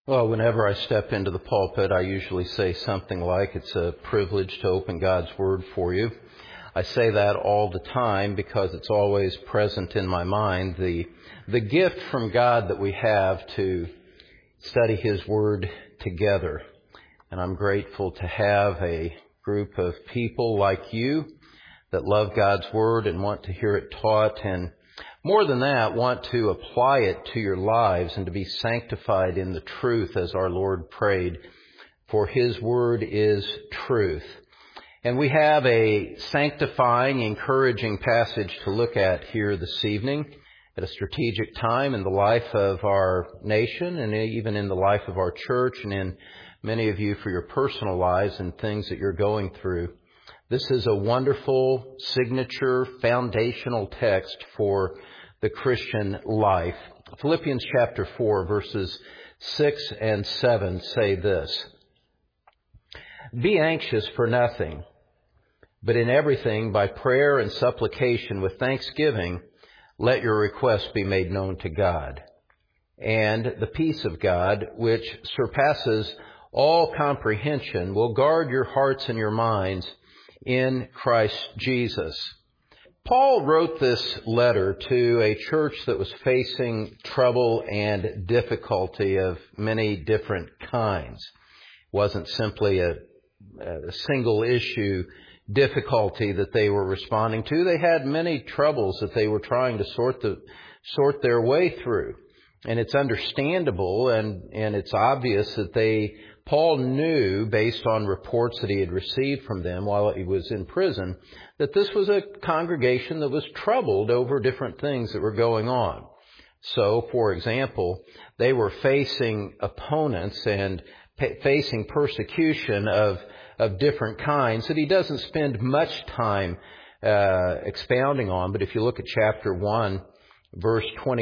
Well, whenever I step into the pulpit, I usually say something like, it's a privilege to open God's Word for you. I say that all the time because it's always present in my mind, the gift from God that we have to study His Word together. And I'm grateful to have a group of people like you that love God's Word and want to hear it taught, and more than that, want to apply it to your lives and to be sanctified in the truth as our Lord prayed, for His Word is truth. And we have a sanctifying, encouraging passage to look at here this evening at a strategic time in the life of our nation and even in the life of our church and in many of you for your personal lives and things that you're going through. This is a wonderful signature foundational text for the Christian life. Philippians chapter 4 verses 6 and 7 say this: "Be anxious for nothing, but in everything by prayer and supplication with thanksgiving, let your requests be made known to God. And the peace of God, which surpasses all comprehension, will guard your hearts and your minds in Christ Jesus." Paul wrote this letter to a church that was facing trouble and difficulty of many different kinds. It wasn't simply a single issue difficulty that they were responding to. They had many troubles that they were trying to sort their way through. And it's understandable and it's obvious that Paul knew, based on reports that he had received from them while he was in prison, that this was a congregation that was troubled over different things that were going on. So, for example, they were facing opponents and facing persecution of different kinds that he doesn't spend much time expounding on. But if you look at chapter 1, verse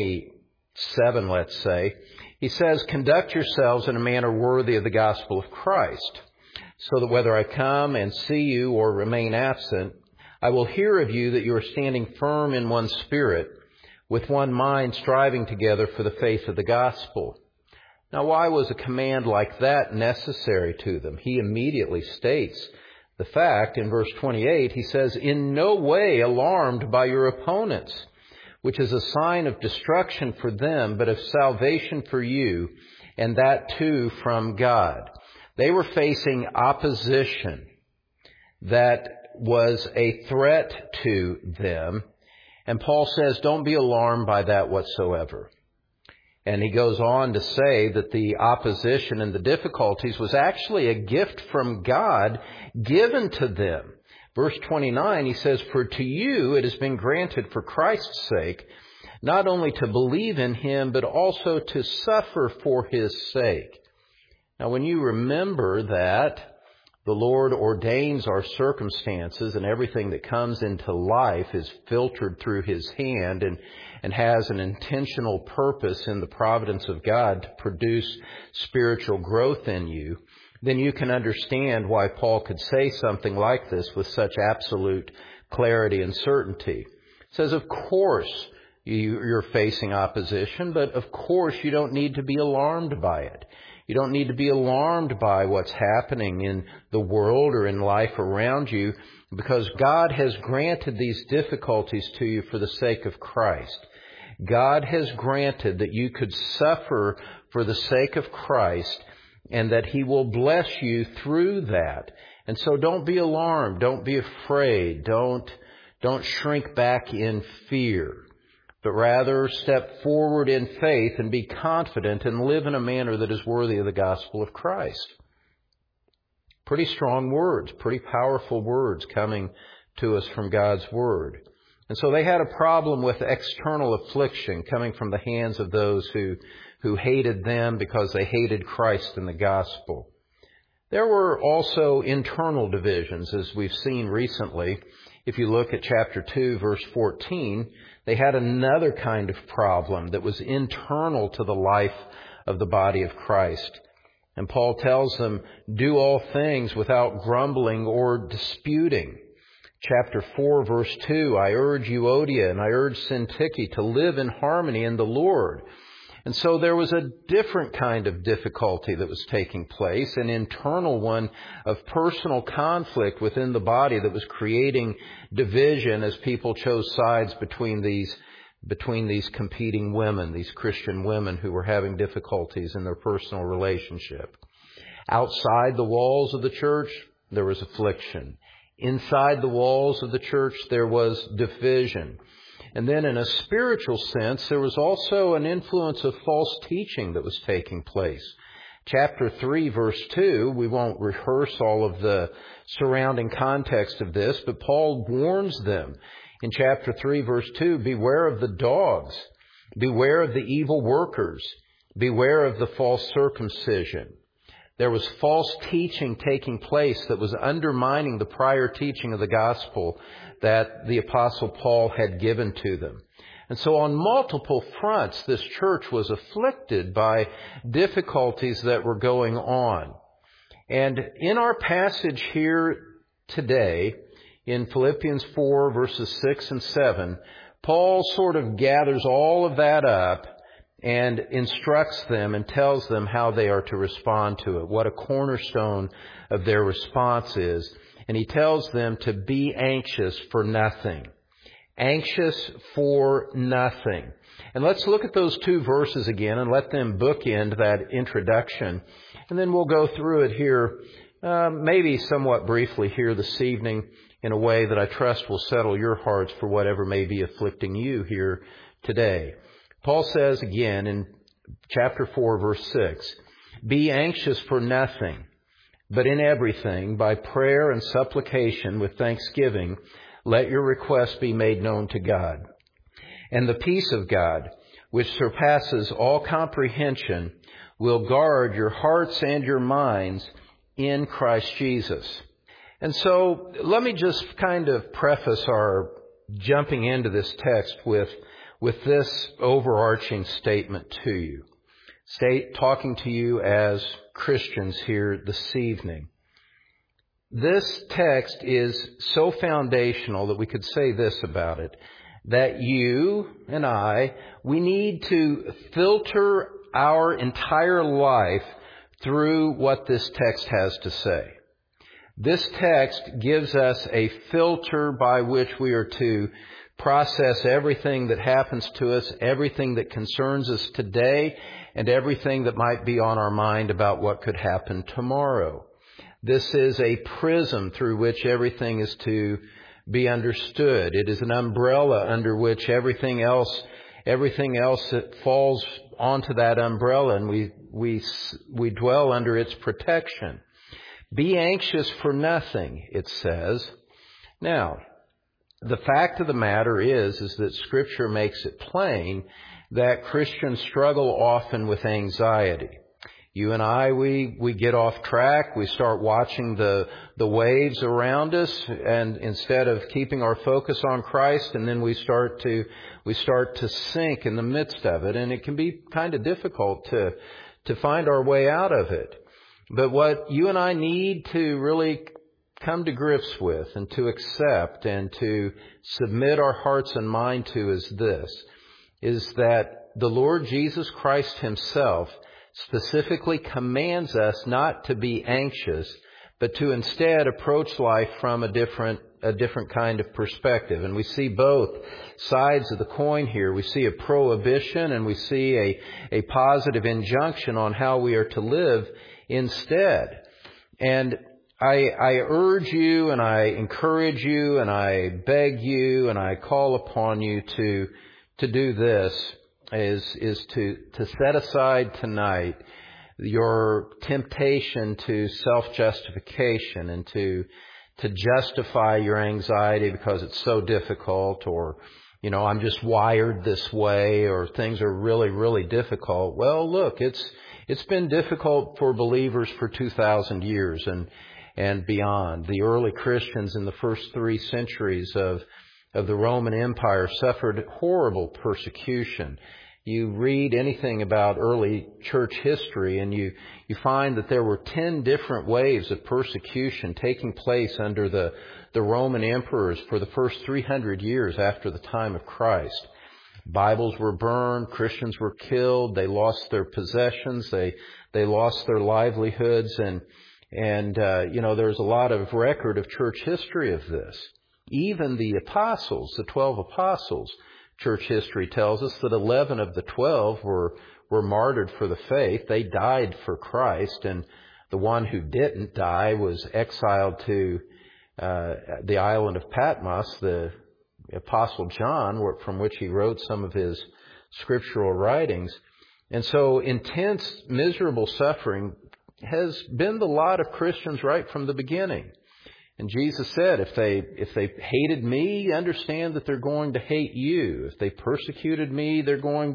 27, let's say, he says, "Conduct yourselves in a manner worthy of the gospel of Christ, so that whether I come and see you or remain absent, I will hear of you that you are standing firm in one spirit, with one mind, striving together for the faith of the gospel." Now, why was a command like that necessary to them? He immediately states the fact in verse 28. He says, "In no way alarmed by your opponents, which is a sign of destruction for them, but of salvation for you, and that too from God." They were facing opposition that was a threat to them. And Paul says, don't be alarmed by that whatsoever. And he goes on to say that the opposition and the difficulties was actually a gift from God given to them. Verse 29, he says, "For to you it has been granted for Christ's sake, not only to believe in Him, but also to suffer for His sake." Now, when you remember that the Lord ordains our circumstances and everything that comes into life is filtered through His hand and has an intentional purpose in the providence of God to produce spiritual growth in you, then you can understand why Paul could say something like this with such absolute clarity and certainty. He says, of course you're facing opposition, but of course you don't need to be alarmed by it. You don't need to be alarmed by what's happening in the world or in life around you, because God has granted these difficulties to you for the sake of Christ. God has granted that you could suffer for the sake of Christ, and that He will bless you through that. And so don't be alarmed. Don't be afraid. Don't shrink back in fear, but rather step forward in faith and be confident and live in a manner that is worthy of the gospel of Christ. Pretty strong words, pretty powerful words coming to us from God's Word. And so they had a problem with external affliction coming from the hands of those who hated them because they hated Christ and the gospel. There were also internal divisions, as we've seen recently. If you look at chapter 2, verse 14, they had another kind of problem that was internal to the life of the body of Christ. And Paul tells them, do all things without grumbling or disputing. Chapter 4, verse 2, "I urge Euodia and I urge Syntyche to live in harmony in the Lord. And so there was a different kind of difficulty that was taking place, an internal one of personal conflict within the body that was creating division as people chose sides between these competing women, these Christian women who were having difficulties in their personal relationship. Outside the walls of the church, there was affliction. Inside the walls of the church, there was division. And then in a spiritual sense, there was also an influence of false teaching that was taking place. Chapter 3, verse 2, we won't rehearse all of the surrounding context of this, but Paul warns them in chapter 3, verse 2, beware of the dogs, beware of the evil workers, beware of the false circumcision. There was false teaching taking place that was undermining the prior teaching of the gospel that the Apostle Paul had given to them. And so on multiple fronts, this church was afflicted by difficulties that were going on. And in our passage here today, in Philippians 4, verses 6 and 7, Paul sort of gathers all of that up and instructs them and tells them how they are to respond to it, what a cornerstone of their response is. And he tells them to be anxious for nothing. Anxious for nothing. And let's look at those two verses again and let them bookend that introduction. And then we'll go through it here, maybe somewhat briefly here this evening in a way that I trust will settle your hearts for whatever may be afflicting you here today. Paul says again in chapter 4, verse 6, be anxious for nothing, but in everything, by prayer and supplication with thanksgiving, let your requests be made known to God. And the peace of God, which surpasses all comprehension, will guard your hearts and your minds in Christ Jesus. And so let me just kind of preface our jumping into this text with this overarching statement to you. Talking to you as Christians here this evening. This text is so foundational that we could say this about it, that you and I, we need to filter our entire life through what this text has to say. This text gives us a filter by which we are to process everything that happens to us, everything that concerns us today, and everything that might be on our mind about what could happen tomorrow. This is a prism through which everything is to be understood. It is an umbrella under which everything else that falls onto that umbrella, and we dwell under its protection. Be anxious for nothing, it says. Now, the fact of the matter is that Scripture makes it plain that Christians struggle often with anxiety. You and I, we get off track. We start watching the waves around us, and instead of keeping our focus on Christ, and then we start to sink in the midst of it, and it can be kind of difficult to find our way out of it. But what you and I need to really come to grips with and to accept and to submit our hearts and mind to is that the Lord Jesus Christ Himself specifically commands us not to be anxious, but to instead approach life from a different kind of perspective. And we see both sides of the coin here. We see a prohibition and we see a positive injunction on how we are to live instead. And I urge you and I encourage you and I beg you and I call upon you to do this, is to set aside tonight your temptation to self-justification and to justify your anxiety because it's so difficult, or, I'm just wired this way, or things are really, really difficult. Well, look, it's been difficult for believers for 2,000 years and beyond. The early Christians in the first 3 centuries of the Roman Empire suffered horrible persecution. You read anything about early church history and you find that there were 10 different waves of persecution taking place under the Roman emperors for the first 300 years after the time of Christ. Bibles were burned, Christians were killed, they lost their possessions, they lost their livelihoods, and there's a lot of record of church history of this. Even the apostles, the 12 apostles, church history tells us that 11 of the 12 were martyred for the faith. They died for Christ, and the one who didn't die was exiled to the island of Patmos, the Apostle John, from which he wrote some of his scriptural writings. And so intense, miserable suffering has been the lot of Christians right from the beginning. And Jesus said, if they hated me, understand that they're going to hate you. If they persecuted me, they're going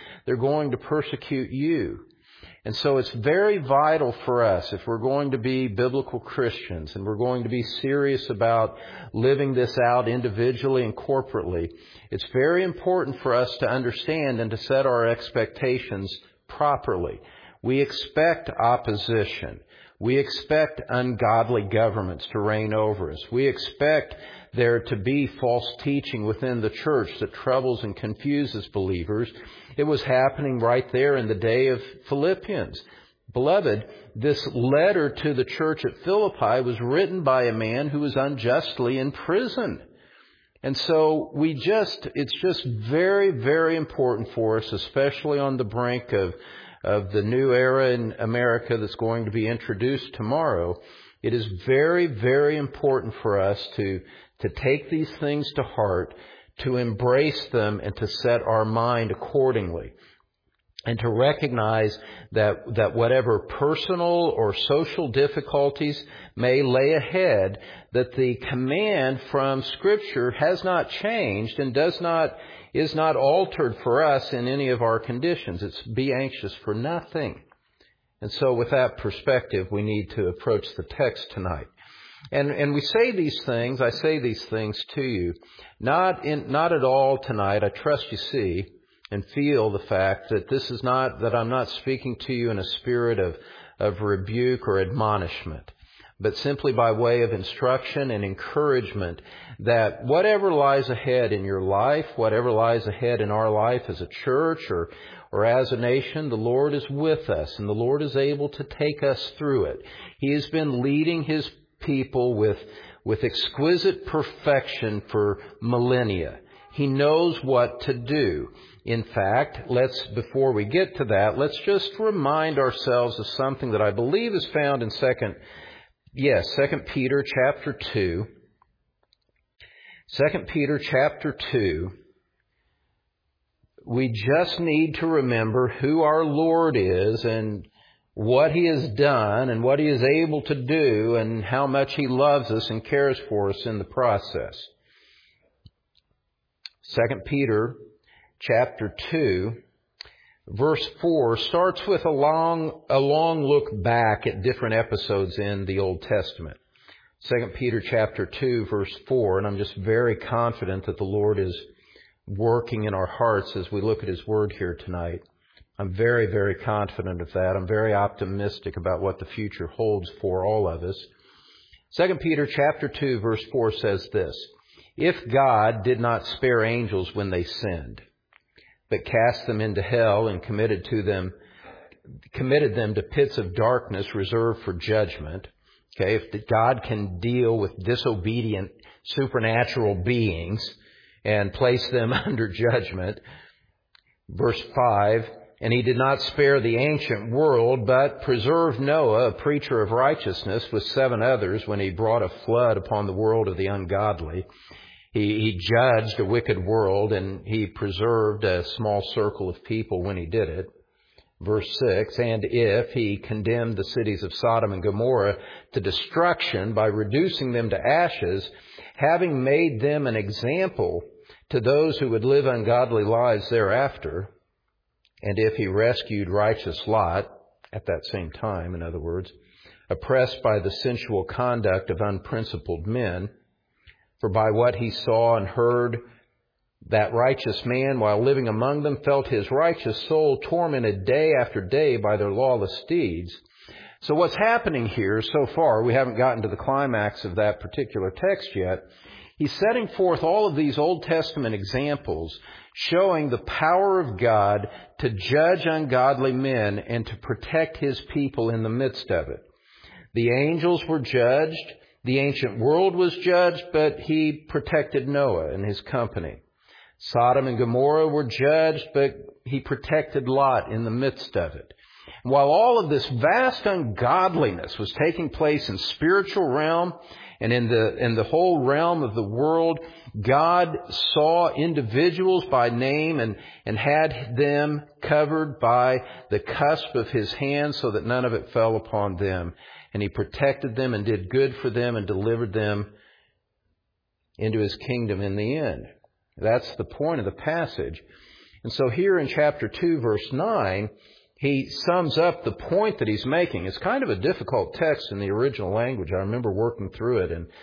to persecute you. And so it's very vital for us, if we're going to be biblical Christians and we're going to be serious about living this out individually and corporately, it's very important for us to understand and to set our expectations properly. We expect opposition. We expect ungodly governments to reign over us. We expect there to be false teaching within the church that troubles and confuses believers. It was happening right there in the day of Philippians. Beloved, this letter to the church at Philippi was written by a man who was unjustly in prison. And so it's just very, very important for us, especially on the brink of the new era in America that's going to be introduced tomorrow. It is very, very important for us to take these things to heart, to embrace them, and to set our mind accordingly. And to recognize that whatever personal or social difficulties may lay ahead, that the command from Scripture has not changed and is not altered for us in any of our conditions. It's be anxious for nothing. And so with that perspective, we need to approach the text tonight. And we say these things, I say these things to you, not at all tonight. I trust you see and feel the fact that that I'm not speaking to you in a spirit of rebuke or admonishment, but simply by way of instruction and encouragement that whatever lies ahead in your life, whatever lies ahead in our life as a church or as a nation, the Lord is with us and the Lord is able to take us through it. He has been leading His people with exquisite perfection for millennia. He knows what to do. In fact, before we get to that, let's just remind ourselves of something that I believe is found in 2 Peter chapter 2. 2 Peter chapter 2. We just need to remember who our Lord is and what He has done and what He is able to do and how much He loves us and cares for us in the process. 2 Peter chapter 2, verse 4 starts with a long look back at different episodes in the Old Testament. 2 Peter chapter 2, verse 4, and I'm just very confident that the Lord is working in our hearts as we look at His Word here tonight. I'm very, very confident of that. I'm very optimistic about what the future holds for all of us. 2 Peter chapter 2, verse 4 says this: If God did not spare angels when they sinned, but cast them into hell and committed them to pits of darkness reserved for judgment. Okay, if God can deal with disobedient supernatural beings and place them under judgment. Verse 5, and He did not spare the ancient world, but preserved Noah, a preacher of righteousness, with 7 others when He brought a flood upon the world of the ungodly. He judged a wicked world, and He preserved a small circle of people when He did it. Verse 6, and if He condemned the cities of Sodom and Gomorrah to destruction by reducing them to ashes, having made them an example to those who would live ungodly lives thereafter, and if He rescued righteous Lot, at that same time, in other words, oppressed by the sensual conduct of unprincipled men, for by what he saw and heard, that righteous man, while living among them, felt his righteous soul tormented day after day by their lawless deeds. So what's happening here so far, we haven't gotten to the climax of that particular text yet. He's setting forth all of these Old Testament examples showing the power of God to judge ungodly men and to protect His people in the midst of it. The angels were judged. The ancient world was judged, but He protected Noah and his company. Sodom and Gomorrah were judged, but He protected Lot in the midst of it. While all of this vast ungodliness was taking place in spiritual realm and in the whole realm of the world, God saw individuals by name and had them covered by the cusp of His hand so that none of it fell upon them. And He protected them and did good for them and delivered them into His kingdom in the end. That's the point of the passage. And so here in chapter 2, verse 9, he sums up the point that he's making. It's kind of a difficult text in the original language. I remember working through it, and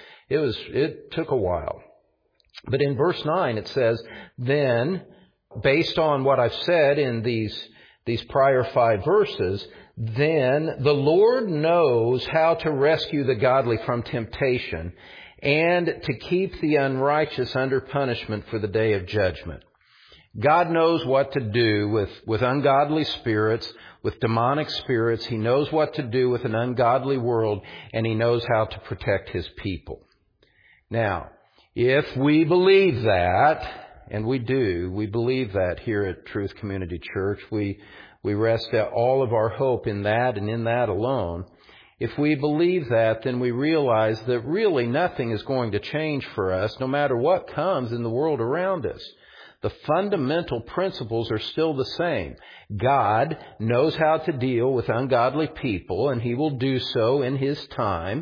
it took a while. But in verse 9 it says, then, based on what I've said in these prior 5 verses, then the Lord knows how to rescue the godly from temptation and to keep the unrighteous under punishment for the day of judgment. God knows what to do with ungodly spirits, with demonic spirits. He knows what to do with an ungodly world, and He knows how to protect His people. Now, if we believe that, and we do, we believe that here at Truth Community Church, we rest all of our hope in that and in that alone. If we believe that, then we realize that really nothing is going to change for us, no matter what comes in the world around us. The fundamental principles are still the same. God knows how to deal with ungodly people, and He will do so in His time.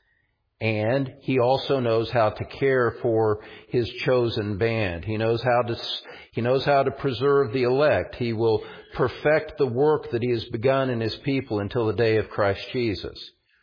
And He also knows how to care for His chosen band. He knows how to preserve the elect. He will perfect the work that He has begun in His people until the day of Christ Jesus.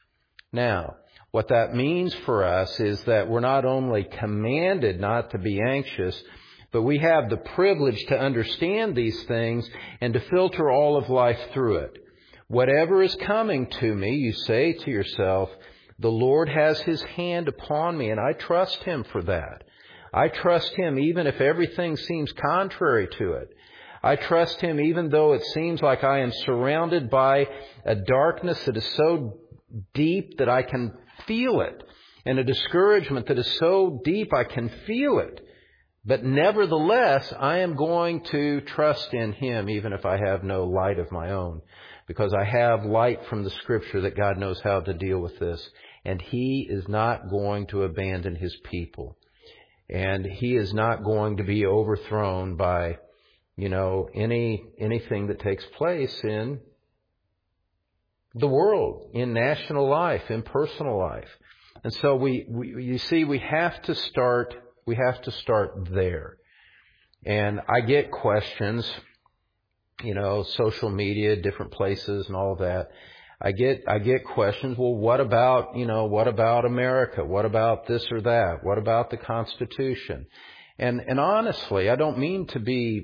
Now, what that means for us is that we're not only commanded not to be anxious, but we have the privilege to understand these things and to filter all of life through it. Whatever is coming to me, you say to yourself, the Lord has His hand upon me, and I trust Him for that. I trust Him even if everything seems contrary to it. I trust Him even though it seems like I am surrounded by a darkness that is so deep that I can feel it, and a discouragement that is so deep I can feel it. But nevertheless, I am going to trust in Him even if I have no light of my own, because I have light from the Scripture that God knows how to deal with this. And He is not going to abandon His people. And He is not going to be overthrown by, anything that takes place in the world, in national life, in personal life. And so you see, we have to start there. And I get questions, social media, different places and all of that. I get questions, well, what about America? What about this or that? What about the Constitution? And honestly, I don't mean to be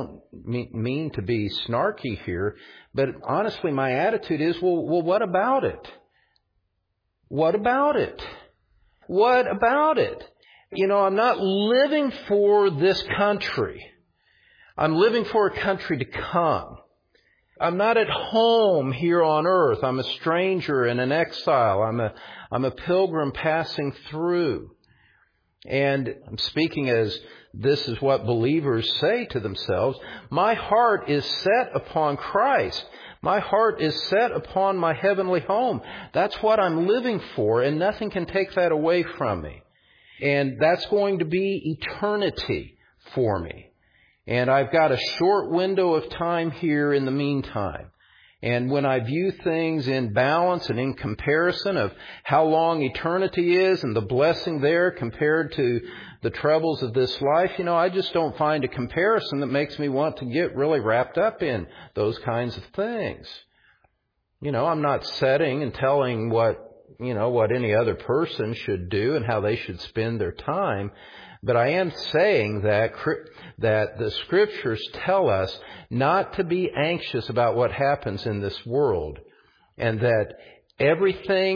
snarky here, but honestly, my attitude is, well, what about it? What about it? What about it? I'm not living for this country. I'm living for a country to come. I'm not at home here on earth. I'm a stranger and an exile. I'm a pilgrim passing through. And I'm speaking as this is what believers say to themselves. My heart is set upon Christ. My heart is set upon my heavenly home. That's what I'm living for, and nothing can take that away from me. And that's going to be eternity for me. And I've got a short window of time here in the meantime. And when I view things in balance and in comparison of how long eternity is and the blessing there compared to the troubles of this life, I just don't find a comparison that makes me want to get really wrapped up in those kinds of things. I'm not setting and telling what any other person should do and how they should spend their time. But I am saying that the Scriptures tell us not to be anxious about what happens in this world, and that everything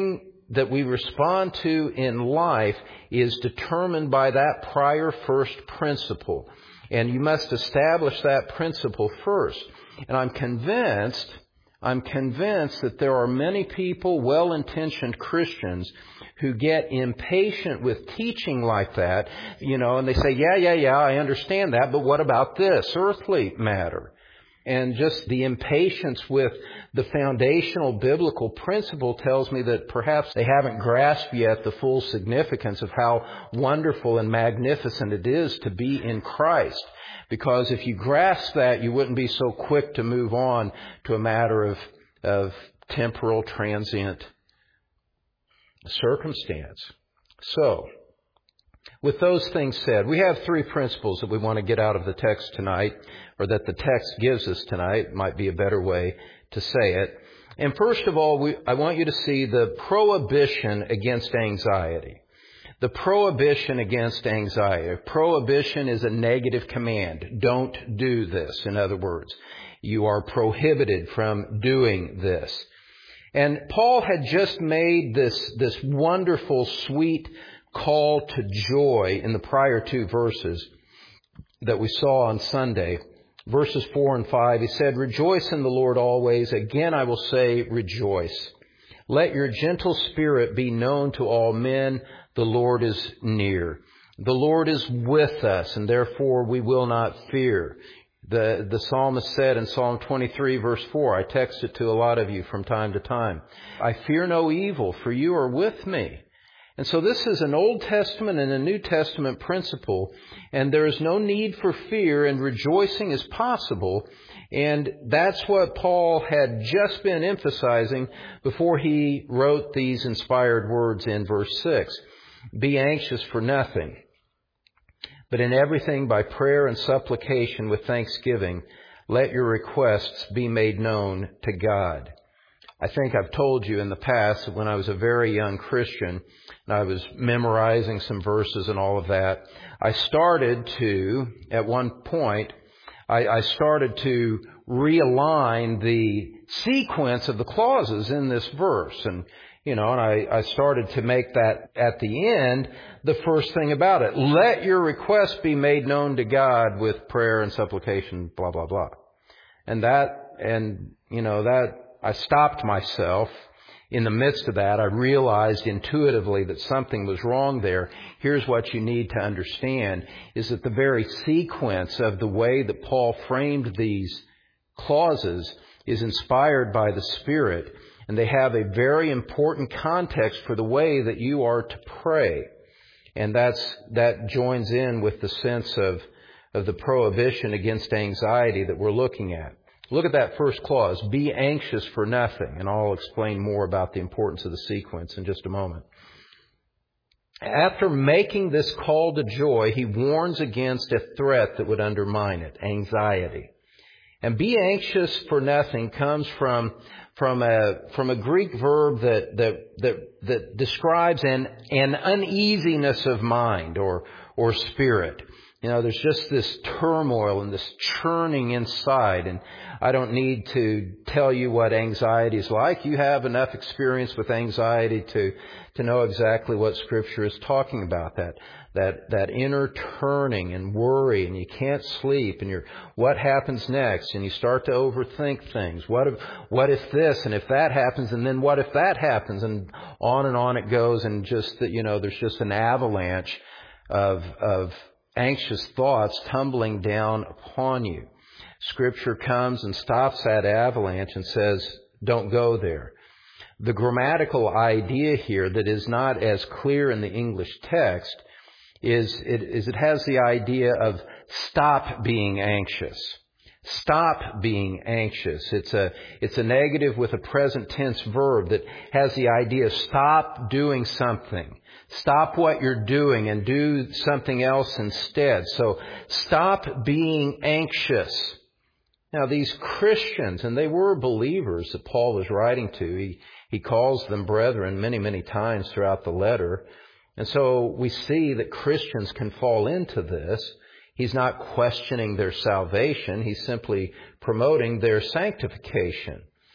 that we respond to in life is determined by that prior first principle. And you must establish that principle first. And I'm convinced that there are many people, well-intentioned Christians, who get impatient with teaching like that, and they say, yeah, I understand that, but what about this earthly matter? And just the impatience with the foundational biblical principle tells me that perhaps they haven't grasped yet the full significance of how wonderful and magnificent it is to be in Christ. Because if you grasp that, you wouldn't be so quick to move on to a matter of temporal, transient circumstance. So, with those things said, we have three principles that we want to get out of the text tonight, or that the text gives us tonight, might be a better way to say it. And first of all, I want you to see the prohibition against anxiety. The prohibition against anxiety. Prohibition is a negative command. Don't do this, in other words. You are prohibited from doing this. And Paul had just made this wonderful, sweet call to joy in the prior two verses that we saw on Sunday. Verses 4 and 5, he said, "Rejoice in the Lord always. Again, I will say, rejoice. Let your gentle spirit be known to all men. The Lord is near." The Lord is with us, and therefore we will not fear. The psalmist said in Psalm 23, verse 4, I text it to a lot of you from time to time, "I fear no evil, for you are with me." And so this is an Old Testament and a New Testament principle, and there is no need for fear, and rejoicing is possible. And that's what Paul had just been emphasizing before he wrote these inspired words in verse 6. "Be anxious for nothing, but in everything by prayer and supplication with thanksgiving, let your requests be made known to God." I think I've told you in the past that when I was a very young Christian, and I was memorizing some verses and all of that, I started to, at one point, I started to realign the sequence of the clauses in this verse. And I started to make that at the end the first thing about it. Let your requests be made known to God with prayer and supplication, blah, blah, blah. And that I stopped myself in the midst of that. I realized intuitively that something was wrong there. Here's what you need to understand, is that the very sequence of the way that Paul framed these clauses is inspired by the Spirit, and they have a very important context for the way that you are to pray. And that joins in with the sense of the prohibition against anxiety that we're looking at. Look at that first clause, "Be anxious for nothing," and I'll explain more about the importance of the sequence in just a moment. After making this call to joy, he warns against a threat that would undermine it, anxiety. And "be anxious for nothing" comes from a Greek verb that describes an uneasiness of mind or spirit. There's just this turmoil and this churning inside, and I don't need to tell you what anxiety is like. You have enough experience with anxiety to know exactly what Scripture is talking about. That inner turning and worry, and you can't sleep, and what happens next, and you start to overthink things. What if this, and if that happens, and then what if that happens, and on it goes, and just that there's just an avalanche of anxious thoughts tumbling down upon you. Scripture comes and stops that avalanche and says, don't go there. The grammatical idea here that is not as clear in the English text is it has the idea of stop being anxious. Stop being anxious. It's a negative with a present tense verb that has the idea of stop doing something. Stop what you're doing and do something else instead. So stop being anxious. Now these Christians, and they were believers that Paul was writing to, he calls them brethren many, many times throughout the letter. And so we see that Christians can fall into this. He's not questioning their salvation. He's simply promoting their sanctification.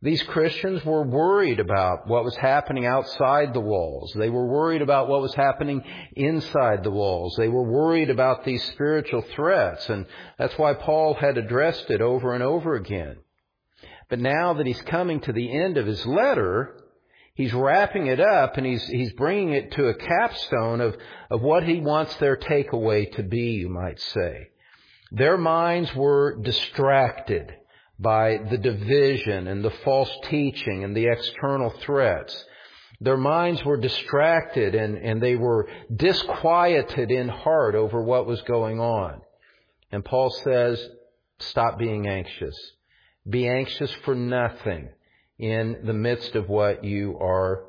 These Christians were worried about what was happening outside the walls. They were worried about what was happening inside the walls. They were worried about these spiritual threats, and that's why Paul had addressed it over and over again. But now that he's coming to the end of his letter, he's wrapping it up, and he's bringing it to a capstone of what he wants their takeaway to be, you might say. Their minds were distracted by the division and the false teaching and the external threats. Their minds were distracted and they were disquieted in heart over what was going on. And Paul says, stop being anxious. Be anxious for nothing in the midst of what you are,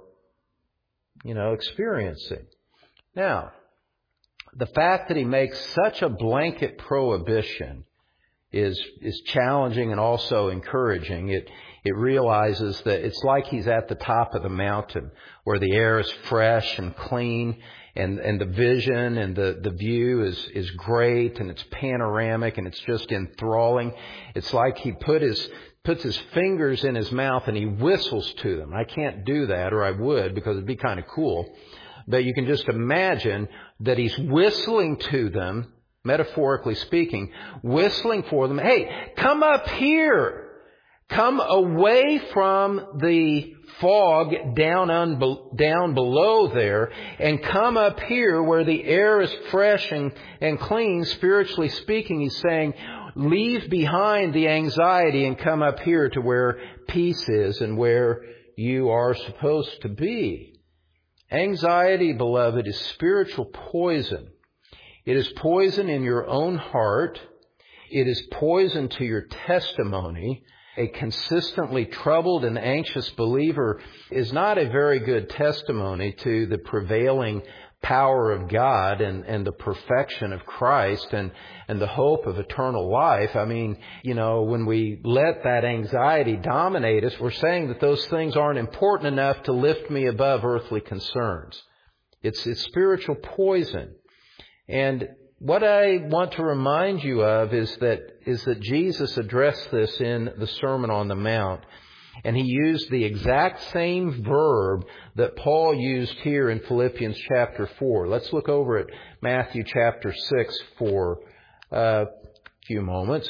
experiencing. Now, the fact that he makes such a blanket prohibition is challenging and also encouraging. It realizes that it's like he's at the top of the mountain where the air is fresh and clean and the vision and the view is great and it's panoramic and it's just enthralling. It's like he puts his fingers in his mouth and he whistles to them. I can't do that, or I would, because it'd be kind of cool. But you can just imagine that he's whistling to them, metaphorically speaking, whistling for them. Hey, come up here. Come away from the fog down below there and come up here where the air is fresh and clean, spiritually speaking. He's saying, leave behind the anxiety and come up here to where peace is and where you are supposed to be. Anxiety, beloved, is spiritual poison. It is poison in your own heart. It is poison to your testimony. A consistently troubled and anxious believer is not a very good testimony to the prevailing power of God and the perfection of Christ and the hope of eternal life. I mean, when we let that anxiety dominate us, we're saying that those things aren't important enough to lift me above earthly concerns. It's spiritual poison. And what I want to remind you of is that Jesus addressed this in the Sermon on the Mount. And he used the exact same verb that Paul used here in Philippians chapter 4. Let's look over at Matthew chapter 6 for a few moments.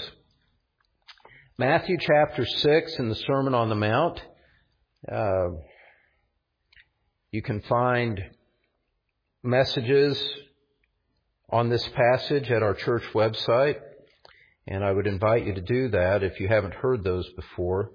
Matthew chapter 6 in the Sermon on the Mount. You can find messages on this passage at our church website, and I would invite you to do that if you haven't heard those before.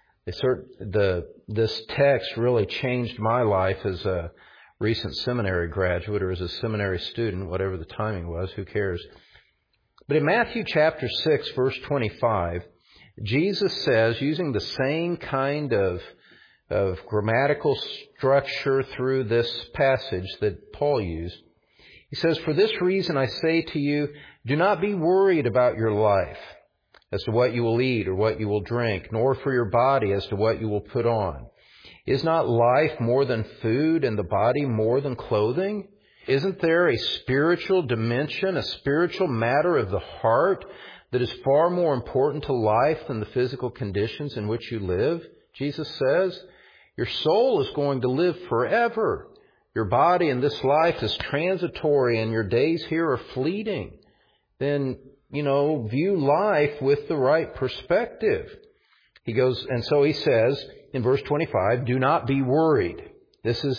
This text really changed my life as a recent seminary graduate or as a seminary student, whatever the timing was, who cares. But in Matthew chapter 6, verse 25, Jesus says, using the same kind of grammatical structure through this passage that Paul used, he says, "For this reason I say to you, do not be worried about your life as to what you will eat or what you will drink, nor for your body as to what you will put on. Is not life more than food and the body more than clothing? Isn't there a spiritual dimension, a spiritual matter of the heart that is far more important to life than the physical conditions in which you live?" Jesus says, your soul is going to live forever. Your body in this life is transitory and your days here are fleeting. Then, view life with the right perspective. He goes, and so he says in verse 25, do not be worried. This is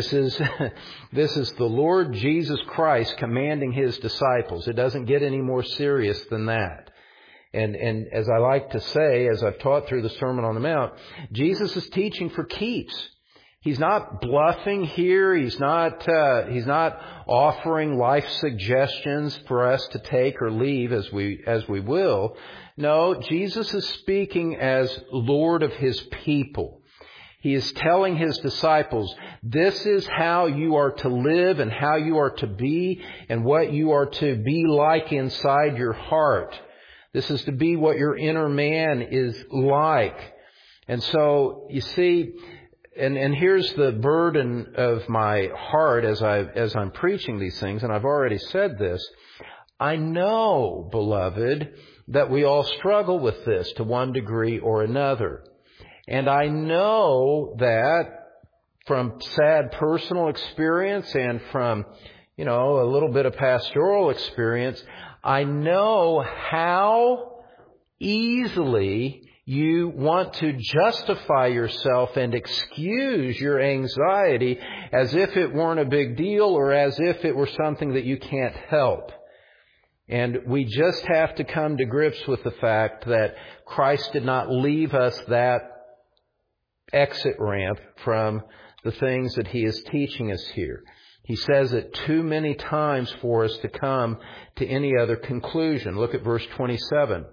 the Lord Jesus Christ commanding his disciples. It doesn't get any more serious than that. And as I like to say, as I've taught through the Sermon on the Mount, Jesus is teaching for keeps. He's not bluffing here. He's not offering life suggestions for us to take or leave as we will. No, Jesus is speaking as Lord of his people. He is telling his disciples, this is how you are to live and how you are to be and what you are to be like inside your heart. This is to be what your inner man is like. And so, you see, and here's the burden of my heart as I'm preaching these things, and I've already said this. I know, beloved, that we all struggle with this to one degree or another. And I know that from sad personal experience and from, a little bit of pastoral experience, I know how easily you want to justify yourself and excuse your anxiety as if it weren't a big deal or as if it were something that you can't help. And we just have to come to grips with the fact that Christ did not leave us that exit ramp from the things that He is teaching us here. He says it too many times for us to come to any other conclusion. Look at verse 27.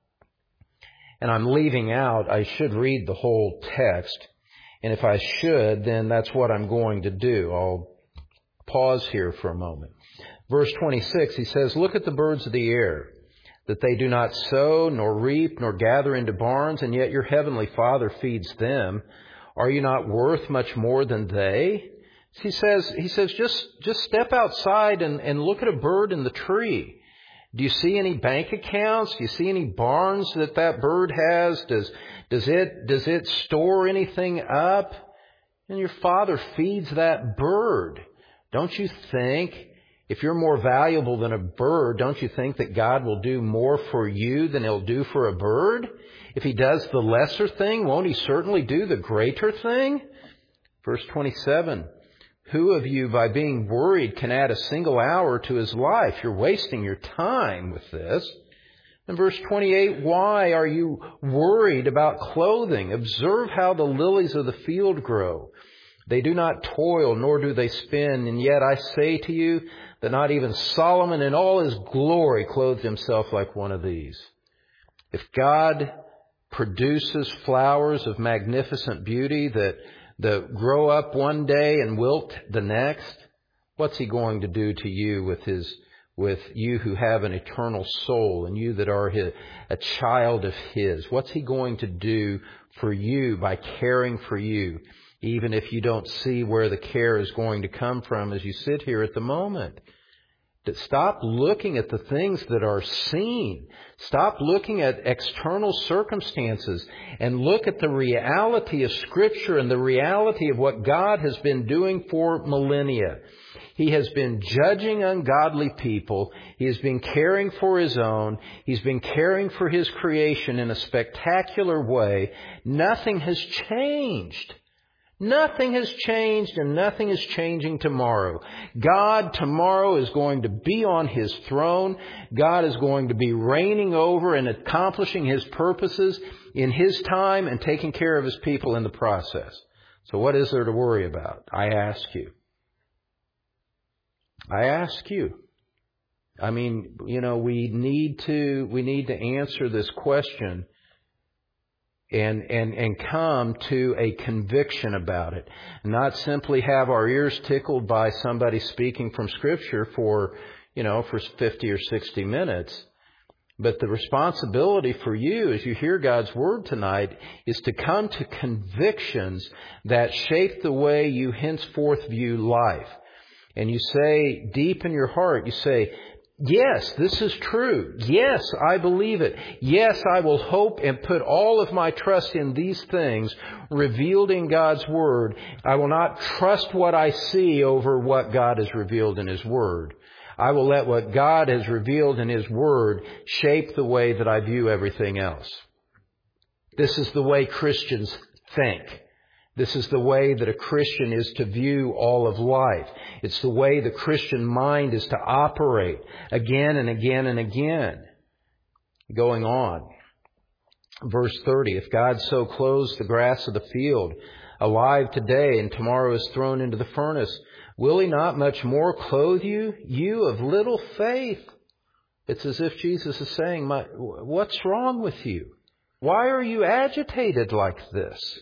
And I'm leaving out, I should read the whole text. And if I should, then that's what I'm going to do. I'll pause here for a moment. Verse 26, he says, "Look at the birds of the air, that they do not sow, nor reap, nor gather into barns, and yet your heavenly Father feeds them. Are you not worth much more than they?" He says, just step outside and look at a bird in the tree. Do you see any bank accounts? Do you see any barns that bird has? Does it store anything up? And your Father feeds that bird. Don't you think, if you're more valuable than a bird, don't you think that God will do more for you than He'll do for a bird? If He does the lesser thing, won't He certainly do the greater thing? Verse 27, "Who of you, by being worried, can add a single hour to his life?" You're wasting your time with this. And verse 28, "Why are you worried about clothing? Observe how the lilies of the field grow. They do not toil, nor do they spin. And yet I say to you that not even Solomon in all his glory clothed himself like one of these." If God produces flowers of magnificent beauty that grow up one day and wilt the next, what's He going to do to you with you who have an eternal soul and you that are a child of His? What's He going to do for you by caring for you, even if you don't see where the care is going to come from as you sit here at the moment? Stop looking at the things that are seen. Stop looking at external circumstances and look at the reality of Scripture and the reality of what God has been doing for millennia. He has been judging ungodly people. He has been caring for His own. He's been caring for His creation in a spectacular way. Nothing has changed. Nothing has changed, and nothing is changing tomorrow. God tomorrow is going to be on His throne. God is going to be reigning over and accomplishing His purposes in His time and taking care of His people in the process. So what is there to worry about? I ask you. I mean, we need to answer this question and come to a conviction about it. Not simply have our ears tickled by somebody speaking from Scripture for 50 or 60 minutes. But the responsibility for you as you hear God's Word tonight is to come to convictions that shape the way you henceforth view life. And you say deep in your heart, you say, "Yes, this is true. Yes, I believe it. Yes, I will hope and put all of my trust in these things revealed in God's Word. I will not trust what I see over what God has revealed in His Word. I will let what God has revealed in His Word shape the way that I view everything else." This is the way Christians think. This is the way that a Christian is to view all of life. It's the way the Christian mind is to operate again and again and again. Going on. Verse 30, "If God so clothes the grass of the field, alive today and tomorrow is thrown into the furnace, will He not much more clothe you, you of little faith?" It's as if Jesus is saying, what's wrong with you? Why are you agitated like this?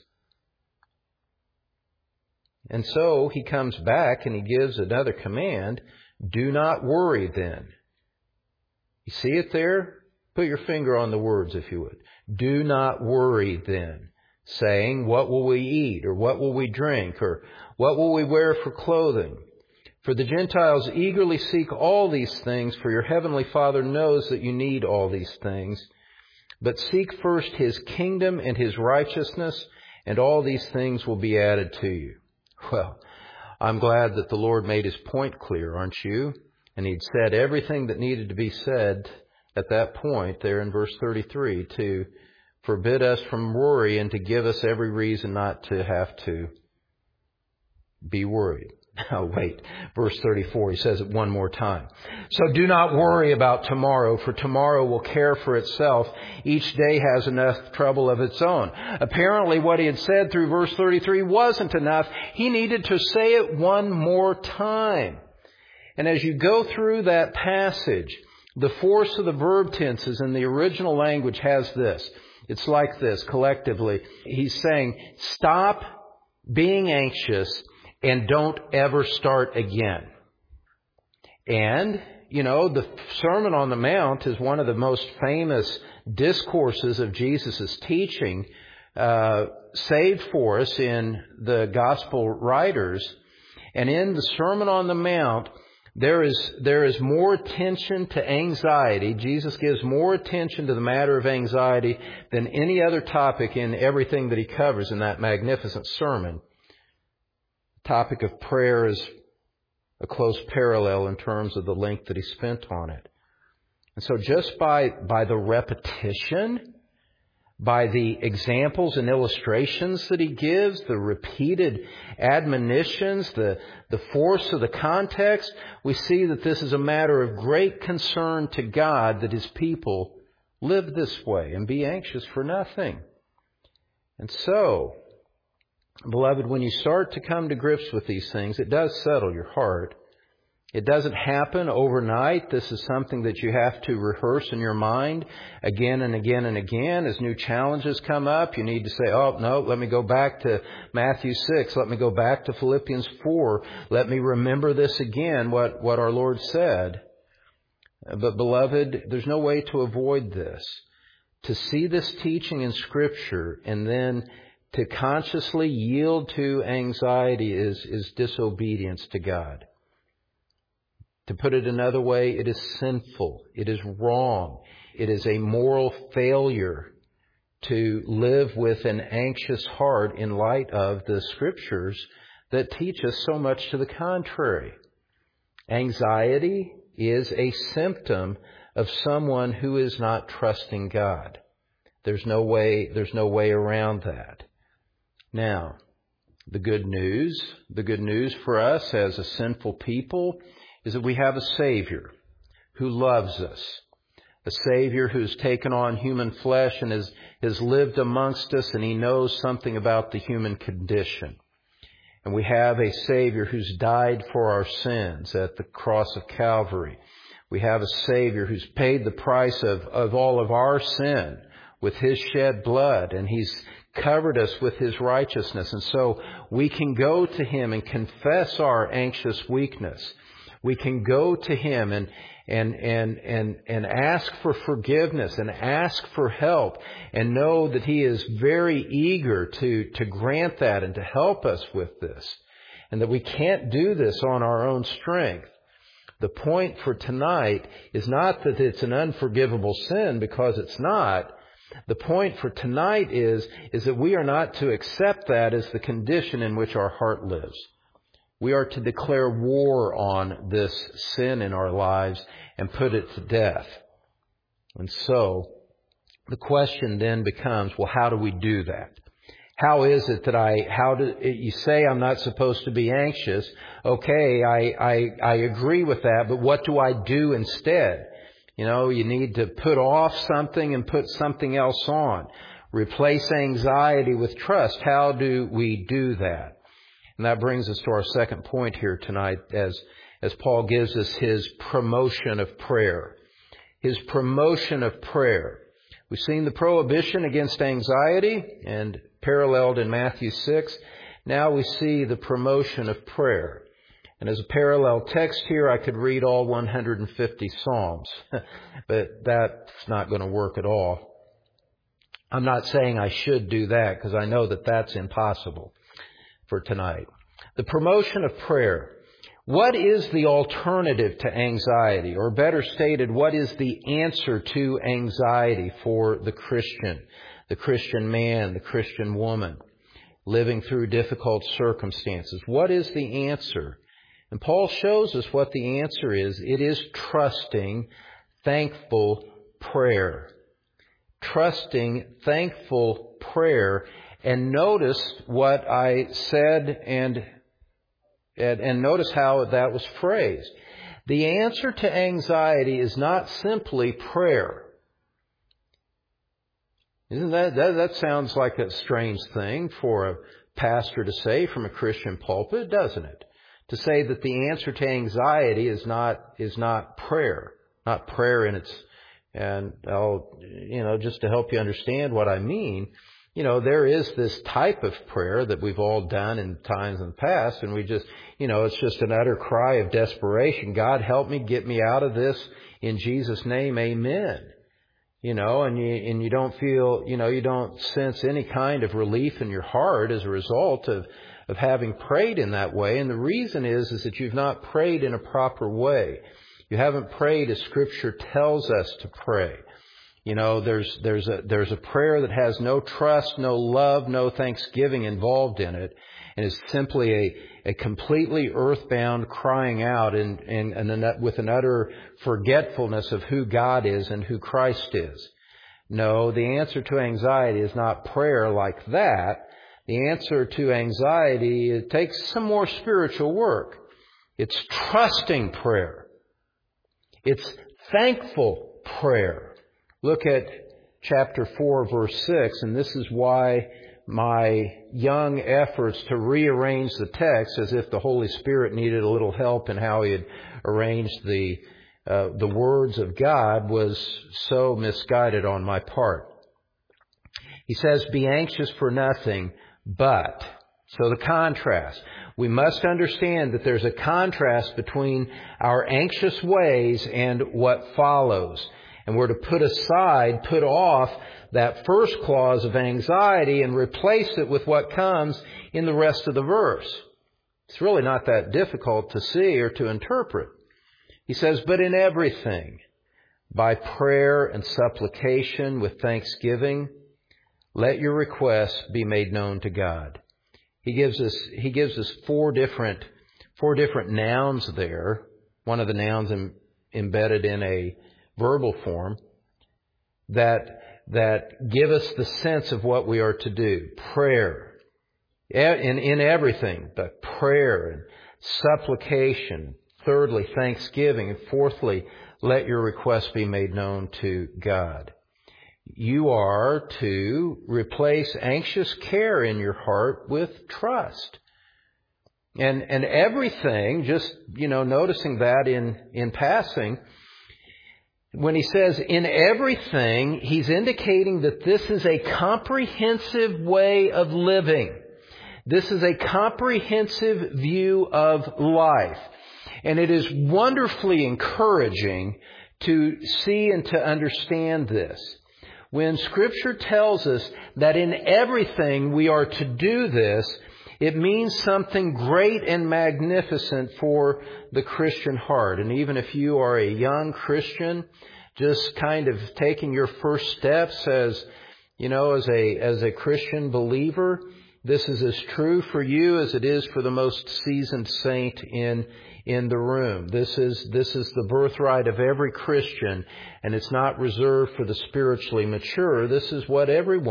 And so He comes back and He gives another command. Do not worry then. You see it there? Put your finger on the words if you would. Do not worry then, saying, what will we eat? Or what will we drink? Or what will we wear for clothing? For the Gentiles eagerly seek all these things, for your heavenly Father knows that you need all these things. But seek first His kingdom and His righteousness, and all these things will be added to you. Well, I'm glad that the Lord made His point clear, aren't you? And He'd said everything that needed to be said at that point there in verse 33 to forbid us from worry and to give us every reason not to have to be worried. Now wait, verse 34, He says it one more time. So do not worry about tomorrow, for tomorrow will care for itself. Each day has enough trouble of its own. Apparently what He had said through verse 33 wasn't enough. He needed to say it one more time. And as you go through that passage, the force of the verb tenses in the original language has this. It's like this collectively. He's saying, stop being anxious and don't ever start again. And, the Sermon on the Mount is one of the most famous discourses of Jesus' teaching, saved for us in the gospel writers. And in the Sermon on the Mount, there is more attention to anxiety. Jesus gives more attention to the matter of anxiety than any other topic in everything that He covers in that magnificent sermon. The topic of prayer is a close parallel in terms of the length that He spent on it. And so just by the repetition, by the examples and illustrations that He gives, the repeated admonitions, the force of the context, we see that this is a matter of great concern to God that His people live this way and be anxious for nothing. And so, beloved, when you start to come to grips with these things, it does settle your heart. It doesn't happen overnight. This is something that you have to rehearse in your mind again and again and again. As new challenges come up, you need to say, oh, no, let me go back to Matthew 6. Let me go back to Philippians 4. Let me remember this again, what our Lord said. But beloved, there's no way to avoid this. To see this teaching in Scripture and then to consciously yield to anxiety is disobedience to God. To put it another way, it is sinful. It is wrong. It is a moral failure to live with an anxious heart in light of the Scriptures that teach us so much to the contrary. Anxiety is a symptom of someone who is not trusting God. There's no way around that. Now, the good news for us as a sinful people is that we have a Savior who loves us. A Savior who's taken on human flesh and has lived amongst us, and He knows something about the human condition. And we have a Savior who's died for our sins at the cross of Calvary. We have a Savior who's paid the price of all of our sin with His shed blood, and He's covered us with His righteousness. And so we can go to Him and confess our anxious weakness. We can go to Him and ask for forgiveness and ask for help and know that He is very eager to grant that and to help us with this. And that we can't do this on our own strength. The point for tonight is not that it's an unforgivable sin, because it's not. The point for tonight is that we are not to accept that as the condition in which our heart lives. We are to declare war on this sin in our lives and put it to death. And so, the question then becomes, well, how do we do that? How is it that you say I'm not supposed to be anxious? Okay, I agree with that, but what do I do instead? You need to put off something and put something else on. Replace anxiety with trust. How do we do that? And that brings us to our second point here tonight as Paul gives us his promotion of prayer. His promotion of prayer. We've seen the prohibition against anxiety and paralleled in Matthew 6. Now we see the promotion of prayer. And as a parallel text here, I could read all 150 Psalms, but that's not going to work at all. I'm not saying I should do that, because I know that that's impossible for tonight. The promotion of prayer. What is the alternative to anxiety? Or better stated, what is the answer to anxiety for the Christian man, the Christian woman? living through difficult circumstances. What is the answer? And Paul shows us what the answer is. It is trusting, thankful prayer. Trusting, thankful prayer. And notice what I said and notice how that was phrased. The answer to anxiety is not simply prayer. Isn't that sounds like a strange thing for a pastor to say from a Christian pulpit, doesn't it? To say that the answer to anxiety is not prayer. Not prayer in its, and just to help you understand what I mean, there is this type of prayer that we've all done in times in the past, and we just, it's just an utter cry of desperation. God, help me, get me out of this. In Jesus' name, amen. And you don't feel, you don't sense any kind of relief in your heart as a result of having prayed in that way. And the reason is that you've not prayed in a proper way. You haven't prayed as Scripture tells us to pray. There's a prayer that has no trust, no love, no thanksgiving involved in it, and is simply a completely earthbound crying out and with an utter forgetfulness of who God is and who Christ is. No, the answer to anxiety is not prayer like that. The answer to anxiety, it takes some more spiritual work. It's trusting prayer. It's thankful prayer. Look at chapter 4, verse 6, and this is why my young efforts to rearrange the text, as if the Holy Spirit needed a little help in how He had arranged the words of God, was so misguided on my part. He says, "Be anxious for nothing, but." So the contrast. We must understand that there's a contrast between our anxious ways and what follows. And we're to put off that first clause of anxiety and replace it with what comes in the rest of the verse. It's really not that difficult to see or to interpret. He says, "But in everything, by prayer and supplication with thanksgiving, let your requests be made known to God." He gives us four different nouns there. One of the nouns embedded in a verbal form that give us the sense of what we are to do. Prayer. In everything, but prayer and supplication. Thirdly, thanksgiving. And fourthly, let your requests be made known to God. You are to replace anxious care in your heart with trust. And everything, just, noticing that in passing, when he says in everything, he's indicating that this is a comprehensive way of living. This is a comprehensive view of life. And it is wonderfully encouraging to see and to understand this. When Scripture tells us that in everything we are to do this, it means something great and magnificent for the Christian heart. And even if you are a young Christian, just kind of taking your first steps as a Christian believer, this is as true for you as it is for the most seasoned saint in the room. This is the birthright of every Christian, and it's not reserved for the spiritually mature. This is what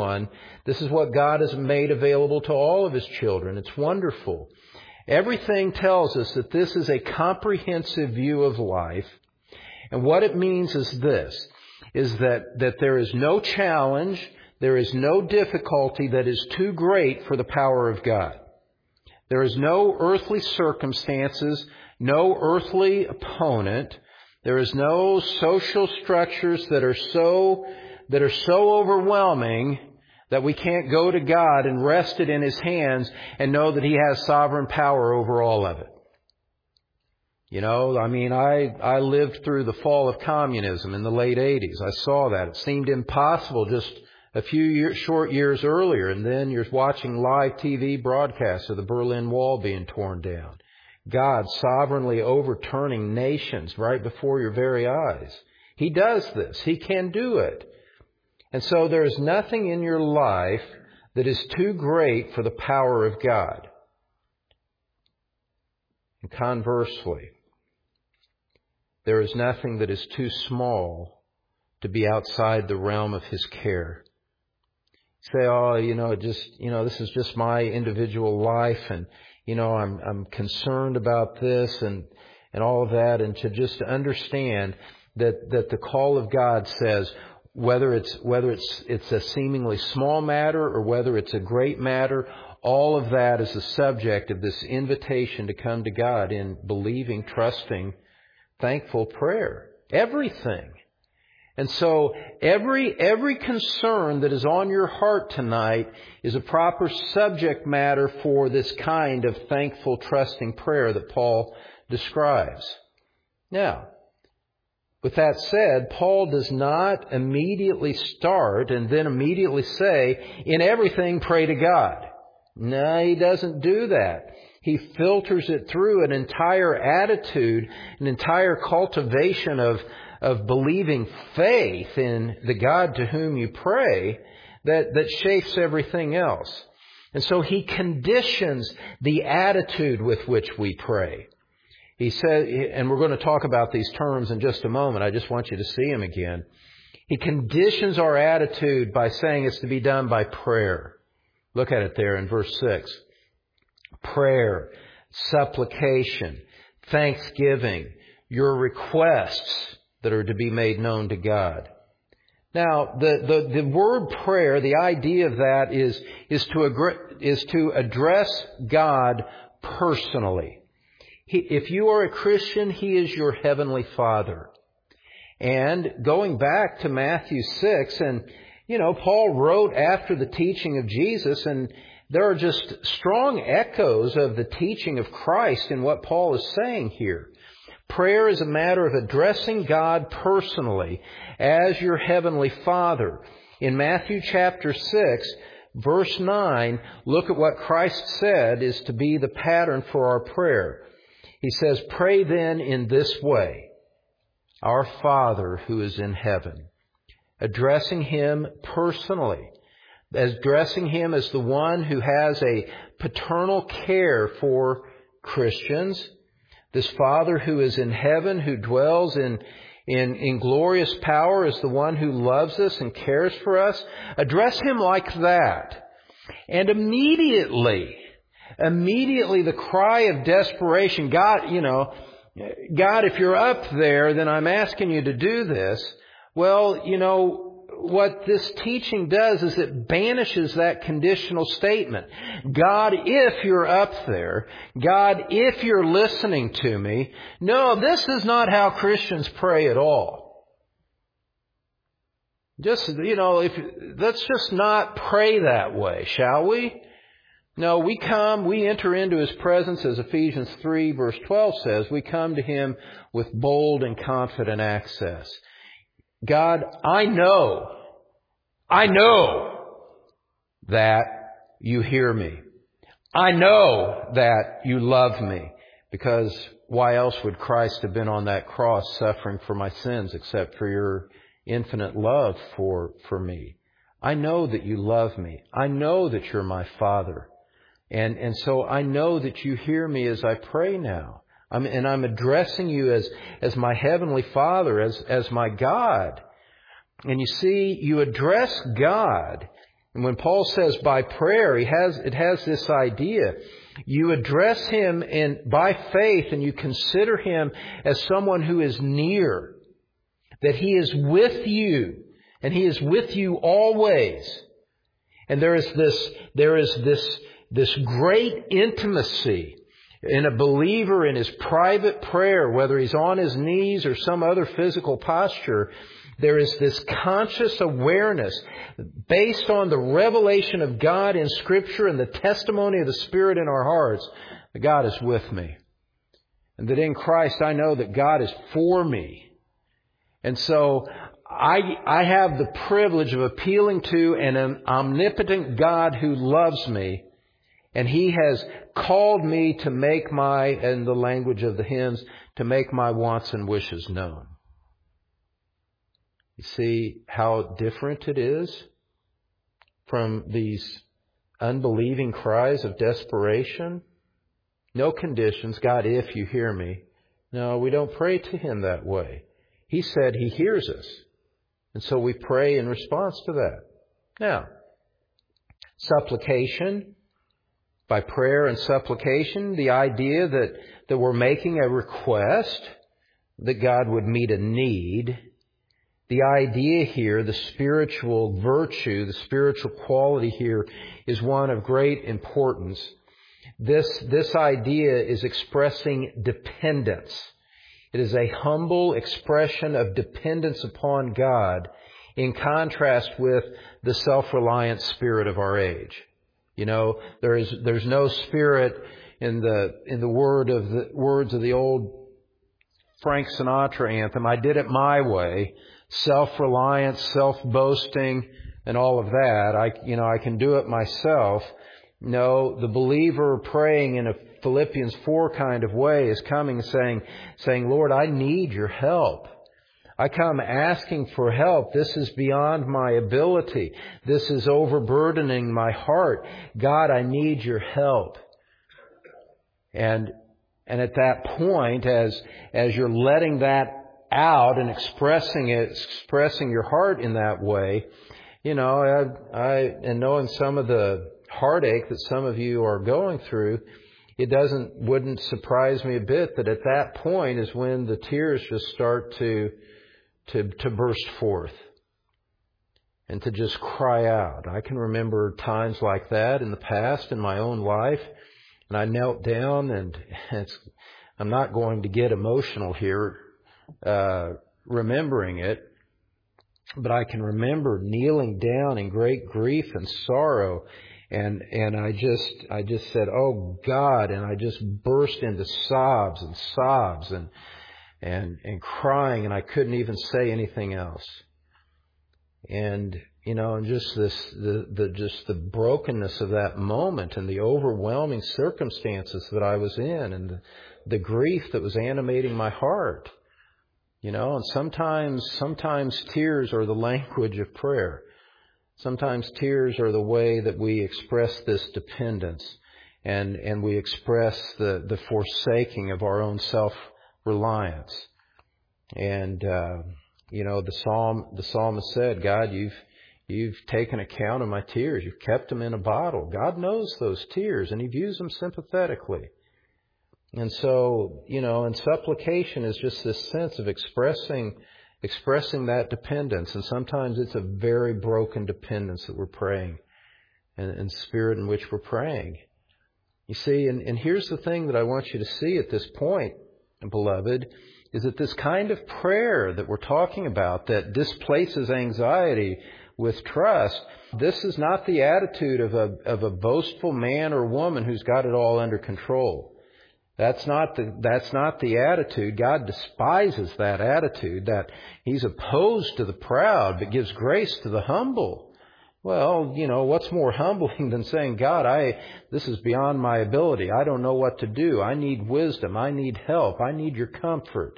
God has made available to all of His children. It's wonderful. Everything tells us that this is a comprehensive view of life. And what it means is this, is that there is no challenge, there is no difficulty that is too great for the power of God. There is no earthly circumstances, no earthly opponent. There is no social structures that are so overwhelming that we can't go to God and rest it in His hands and know that He has sovereign power over all of it. I lived through the fall of communism in the late 80s. I saw that. It seemed impossible just a few short years earlier. And then you're watching live TV broadcasts of the Berlin Wall being torn down. God sovereignly overturning nations right before your very eyes. He does this. He can do it. And so there is nothing in your life that is too great for the power of God. And conversely, there is nothing that is too small to be outside the realm of His care. You say, this is just my individual life, and, I'm concerned about this and all of that, and to just understand that the call of God says, whether it's a seemingly small matter or whether it's a great matter, all of that is the subject of this invitation to come to God in believing, trusting, thankful prayer. Everything. And so every concern that is on your heart tonight is a proper subject matter for this kind of thankful, trusting prayer that Paul describes. Now, with that said, Paul does not immediately start and then immediately say, in everything pray to God. No, he doesn't do that. He filters it through an entire attitude, an entire cultivation of believing faith in the God to whom you pray that shapes everything else. And so he conditions the attitude with which we pray. He said, and we're going to talk about these terms in just a moment. I just want you to see them again. He conditions our attitude by saying it's to be done by prayer. Look at it there in verse 6. Prayer, supplication, thanksgiving, your requests that are to be made known to God. Now, the word prayer, the idea of that is to address God personally. If you are a Christian, He is your Heavenly Father. And going back to Matthew 6, and, Paul wrote after the teaching of Jesus, and there are just strong echoes of the teaching of Christ in what Paul is saying here. Prayer is a matter of addressing God personally as your Heavenly Father. In Matthew chapter 6, verse 9, look at what Christ said is to be the pattern for our prayer. He says, pray then in this way, our Father who is in heaven, addressing Him personally, addressing Him as the one who has a paternal care for Christians, this Father who is in heaven, who dwells in glorious power, is the one who loves us and cares for us. Address Him like that. And immediately the cry of desperation, God, God, if you're up there, then I'm asking you to do this. Well, what this teaching does is it banishes that conditional statement. God, if you're up there, God, if you're listening to me. No, this is not how Christians pray at all. Let's just not pray that way, shall we? No, we enter into His presence, as Ephesians 3 verse 12 says, we come to Him with bold and confident access. God, I know that you hear me. I know that you love me, because why else would Christ have been on that cross suffering for my sins except for your infinite love for me? I know that you love me. I know that you're my Father. And so I know that you hear me as I pray now. I'm addressing you as my Heavenly Father, as my God. And you see, you address God. And when Paul says by prayer, it has this idea. You address Him by faith, and you consider Him as someone who is near. That He is with you, and He is with you always. And there is this great intimacy in a believer in his private prayer, whether he's on his knees or some other physical posture. There is this conscious awareness based on the revelation of God in Scripture and the testimony of the Spirit in our hearts that God is with me. And that in Christ I know that God is for me. And so I have the privilege of appealing to an omnipotent God who loves me. And He has called me to make in the language of the hymns, to make my wants and wishes known. You see how different it is from these unbelieving cries of desperation. No conditions. God, if you hear me. No, we don't pray to Him that way. He said He hears us. And so we pray in response to that. Now, supplication, by prayer and supplication, the idea that we're making a request that God would meet a need. The idea here, the spiritual virtue, the spiritual quality here is one of great importance. This idea is expressing dependence. It is a humble expression of dependence upon God in contrast with the self-reliant spirit of our age. You know, there's no spirit in the words of the old Frank Sinatra anthem, I did it my way, self-reliance, self-boasting, and all of that. I can do it myself. No, the believer praying in a Philippians 4 kind of way is coming and saying, Lord, I need your help. I come asking for help. This is beyond my ability. This is overburdening my heart. God, I need your help. And at that point, as you're letting that out and expressing your heart in that way, you know, and knowing some of the heartache that some of you are going through, it wouldn't surprise me a bit that at that point is when the tears just start to burst forth and to just cry out. I can remember times like that in the past in my own life, and I knelt down, and I'm not going to get emotional here remembering it, but I can remember kneeling down in great grief and sorrow. And I just said, oh God, and I just burst into sobs and crying, and I couldn't even say anything else. And, you know, and just the brokenness of that moment and the overwhelming circumstances that I was in and the grief that was animating my heart. You know, and sometimes tears are the language of prayer. Sometimes tears are the way that we express this dependence and we express the forsaking of our own self-reliance. And, you know, the psalmist said, God, you've taken account of my tears. You've kept them in a bottle. God knows those tears, and He views them sympathetically. And so, you know, and supplication is just this sense of expressing that dependence. And sometimes it's a very broken dependence that we're praying and spirit in which we're praying. You see, and here's the thing that I want you to see at this point, beloved, is that this kind of prayer that we're talking about that displaces anxiety with trust, this is not the attitude of a boastful man or woman who's got it all under control. That's not the attitude. God despises that attitude, that He's opposed to the proud but gives grace to the humble. Well, you know, what's more humbling than saying, God, this is beyond my ability. I don't know what to do. I need wisdom. I need help. I need your comfort.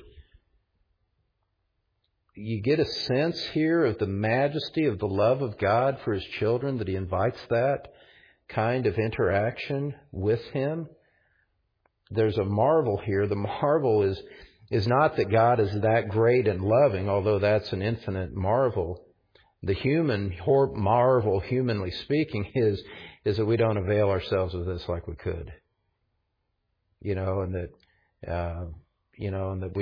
You get a sense here of the majesty of the love of God for His children, that He invites that kind of interaction with Him. There's a marvel here. The marvel is not that God is that great and loving, although that's an infinite marvel. The human marvel, humanly speaking, is that we don't avail ourselves of this like we could. You know, and that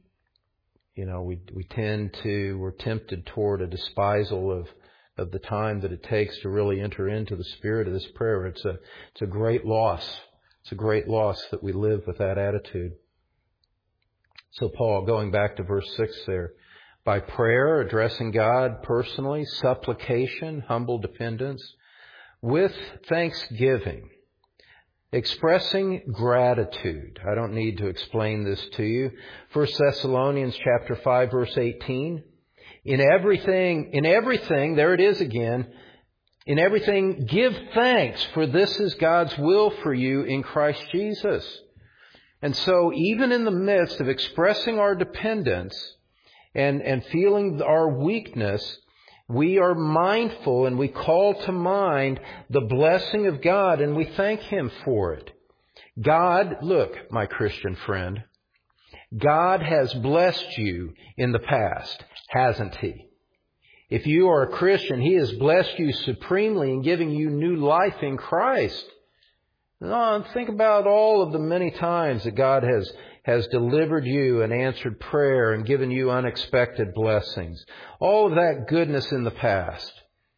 we're tempted toward a despisal of the time that it takes to really enter into the spirit of this prayer. It's a great loss. It's a great loss that we live with that attitude. So Paul, going back to verse 6 there, by prayer, addressing God personally, supplication, humble dependence, with thanksgiving, expressing gratitude. I don't need to explain this to you. 1 Thessalonians chapter 5, verse 18. In everything, there it is again, in everything, give thanks, for this is God's will for you in Christ Jesus. And so, even in the midst of expressing our dependence and feeling our weakness, we are mindful and we call to mind the blessing of God and we thank Him for it. God, look, my Christian friend, God has blessed you in the past, hasn't He? If you are a Christian, He has blessed you supremely in giving you new life in Christ. Think about all of the many times that God has delivered you and answered prayer and given you unexpected blessings. All of that goodness in the past.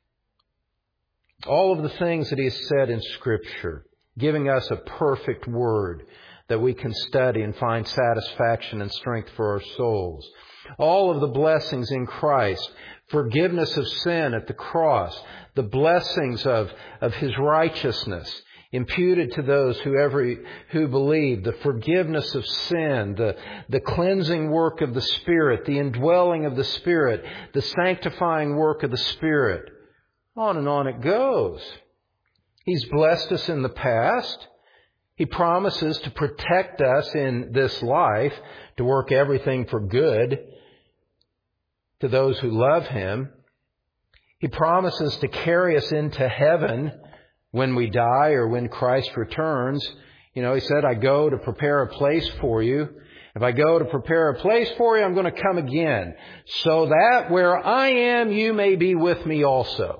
All of the things that He has said in Scripture, giving us a perfect Word that we can study and find satisfaction and strength for our souls. All of the blessings in Christ, forgiveness of sin at the cross, the blessings of His righteousness imputed to those who believe, the forgiveness of sin, the cleansing work of the Spirit, the indwelling of the Spirit, the sanctifying work of the Spirit. On and on it goes. He's blessed us in the past. He promises to protect us in this life, to work everything for good to those who love Him. He promises to carry us into heaven when we die or when Christ returns. He said, I go to prepare a place for you. If I go to prepare a place for you, I'm going to come again, so that where I am, you may be with me also.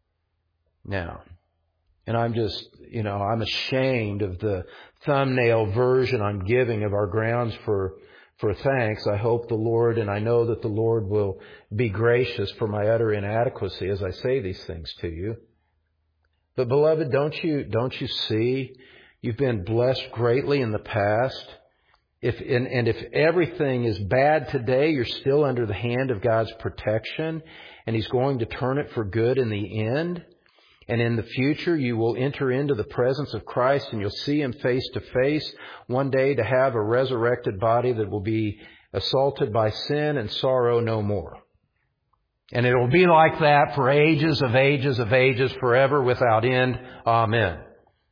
Now, and I'm just, I'm ashamed of the thumbnail version I'm giving of our grounds for thanks. I hope the Lord, and I know that the Lord will be gracious for my utter inadequacy as I say these things to you. But beloved, don't you see you've been blessed greatly in the past? If everything is bad today, you're still under the hand of God's protection, and He's going to turn it for good in the end. And in the future, you will enter into the presence of Christ and you'll see Him face to face one day to have a resurrected body that will be assaulted by sin and sorrow no more. And it will be like that for ages of ages of ages, forever without end. Amen.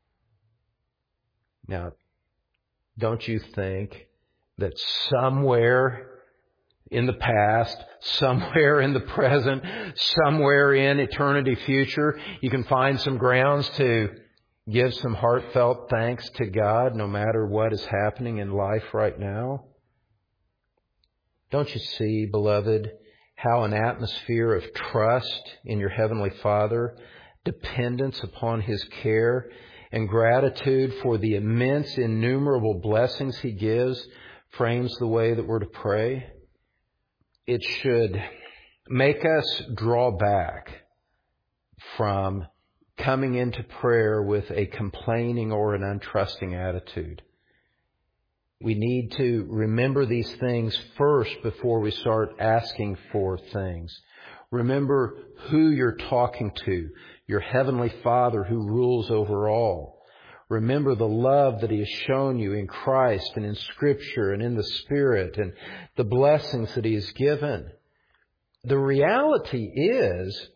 Now, don't you think that somewhere in the past, somewhere in the present, somewhere in eternity future, you can find some grounds to give some heartfelt thanks to God no matter what is happening in life right now? Don't you see, beloved, how an atmosphere of trust in your Heavenly Father, dependence upon His care, and gratitude for the immense, innumerable blessings He gives frames the way that we're to pray? It should make us draw back from coming into prayer with a complaining or an untrusting attitude. We need to remember these things first before we start asking for things. Remember who you're talking to, your Heavenly Father who rules over all. Remember the love that He has shown you in Christ and in Scripture and in the Spirit and the blessings that He has given. The reality is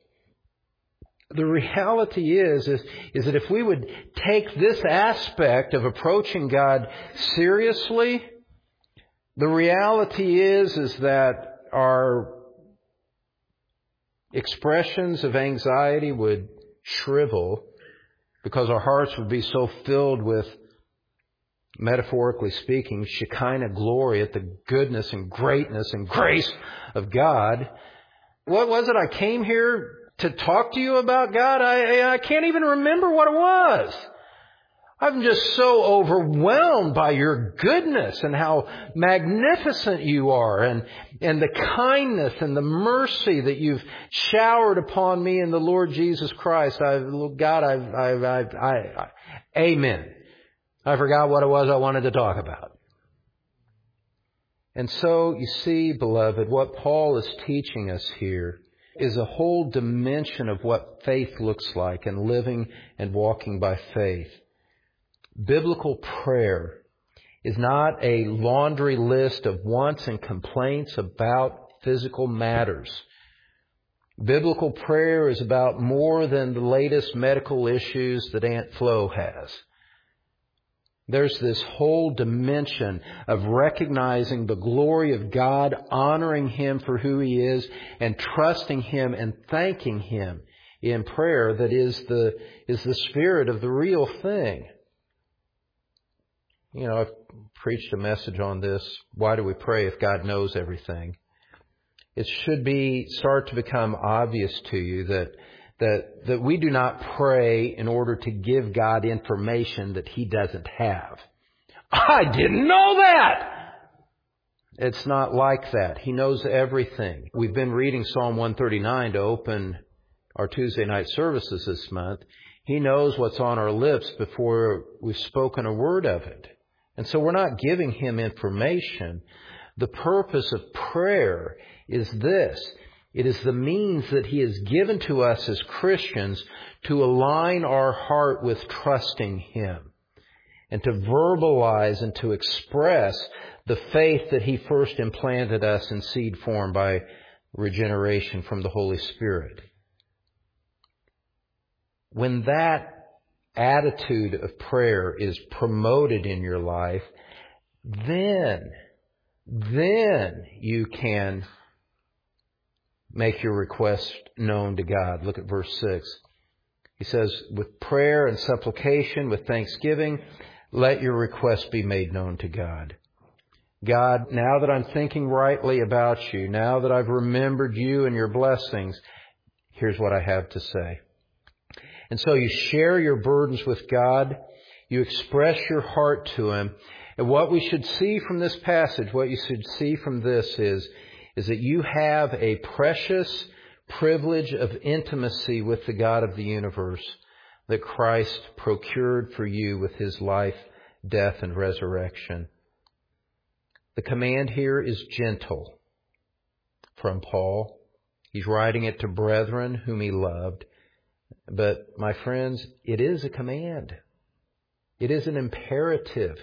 that if we would take this aspect of approaching God seriously, the reality is that our expressions of anxiety would shrivel because our hearts would be so filled with, metaphorically speaking, Shekinah glory at the goodness and greatness and grace of God. What was it? I came here to talk to you about God? I can't even remember what it was. I'm just so overwhelmed by your goodness and how magnificent you are and the kindness and the mercy that you've showered upon me in the Lord Jesus Christ. Amen. I forgot what it was I wanted to talk about. And so, you see, beloved, what Paul is teaching us here is a whole dimension of what faith looks like and living and walking by faith. Biblical prayer is not a laundry list of wants and complaints about physical matters. Biblical prayer is about more than the latest medical issues that Aunt Flo has. There's this whole dimension of recognizing the glory of God, honoring Him for who He is, and trusting Him and thanking Him in prayer that is the spirit of the real thing. You know, I've preached a message on this. Why do we pray if God knows everything? It should start to become obvious to you that we do not pray in order to give God information that He doesn't have. I didn't know that! It's not like that. He knows everything. We've been reading Psalm 139 to open our Tuesday night services this month. He knows what's on our lips before we've spoken a word of it. And so we're not giving Him information. The purpose of prayer is this. It is the means that He has given to us as Christians to align our heart with trusting Him and to verbalize and to express the faith that He first implanted us in seed form by regeneration from the Holy Spirit. When that attitude of prayer is promoted in your life, then you can make your request known to God. Look at verse 6. He says, with prayer and supplication, with thanksgiving, let your request be made known to God. God, now that I'm thinking rightly about you, now that I've remembered you and your blessings, here's what I have to say. And so you share your burdens with God. You express your heart to Him. And what we should see from this passage, what you should see from this is that you have a precious privilege of intimacy with the God of the universe that Christ procured for you with His life, death, and resurrection. The command here is gentle from Paul. He's writing it to brethren whom he loved. But, my friends, it is a command. It is an imperative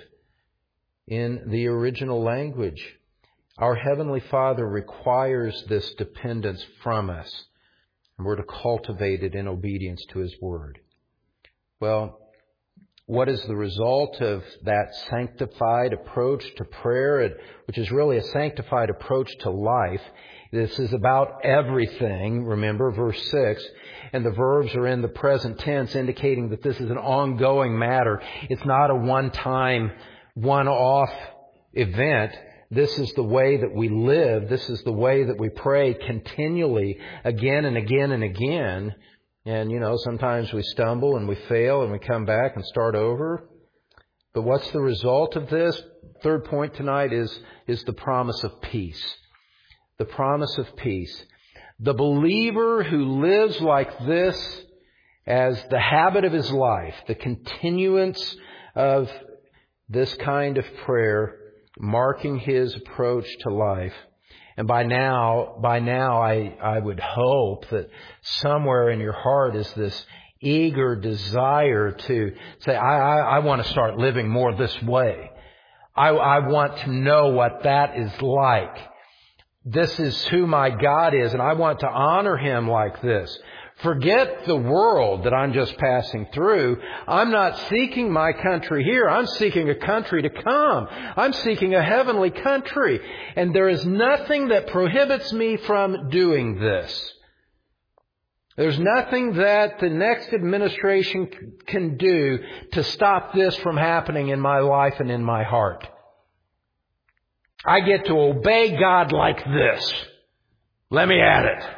in the original language. Our Heavenly Father requires this dependence from us, and we're to cultivate it in obedience to His Word. Well, what is the result of that sanctified approach to prayer, which is really a sanctified approach to life? This is about everything, remember, verse 6, and the verbs are in the present tense, indicating that this is an ongoing matter. It's not a one-time, one-off event. This is the way that we live. This is the way that we pray continually, again and again and again. And, sometimes we stumble and we fail and we come back and start over. But what's the result of this? Third point tonight is the promise of peace. The promise of peace. The believer who lives like this as the habit of his life, the continuance of this kind of prayer, marking his approach to life. And by now, I would hope that somewhere in your heart is this eager desire to say, I want to start living more this way. I want to know what that is like. This is who my God is, and I want to honor Him like this. Forget the world that I'm just passing through. I'm not seeking my country here. I'm seeking a country to come. I'm seeking a heavenly country. And there is nothing that prohibits me from doing this. There's nothing that the next administration can do to stop this from happening in my life and in my heart. I get to obey God like this. Let me at it.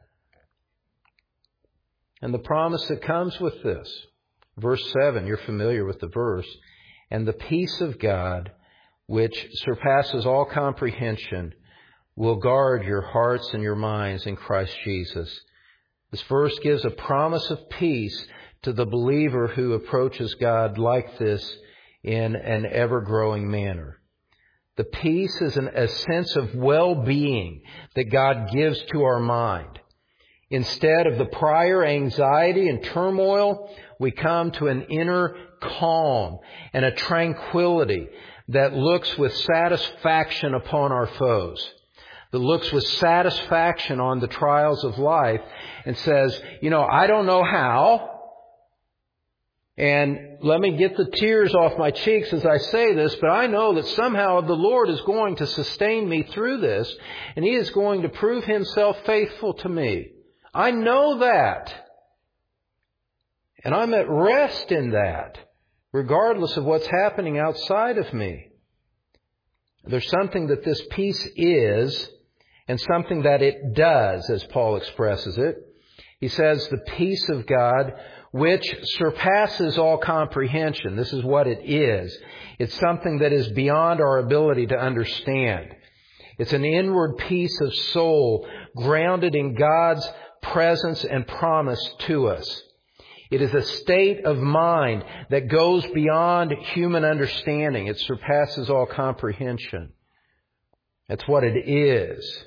And the promise that comes with this, verse 7, you're familiar with the verse, and the peace of God, which surpasses all comprehension, will guard your hearts and your minds in Christ Jesus. This verse gives a promise of peace to the believer who approaches God like this in an ever-growing manner. The peace is a sense of well-being that God gives to our mind. Instead of the prior anxiety and turmoil, we come to an inner calm and a tranquility that looks with satisfaction upon our foes, that looks with satisfaction on the trials of life and says, I don't know how, And let me get the tears off my cheeks as I say this, but I know that somehow the Lord is going to sustain me through this, and He is going to prove Himself faithful to me. I know that. And I'm at rest in that, regardless of what's happening outside of me. There's something that this peace is, and something that it does, as Paul expresses it. He says, the peace of God, which surpasses all comprehension. This is what it is. It's something that is beyond our ability to understand. It's an inward peace of soul, grounded in God's presence and promise to us. It is a state of mind that goes beyond human understanding. It surpasses all comprehension. That's what it is.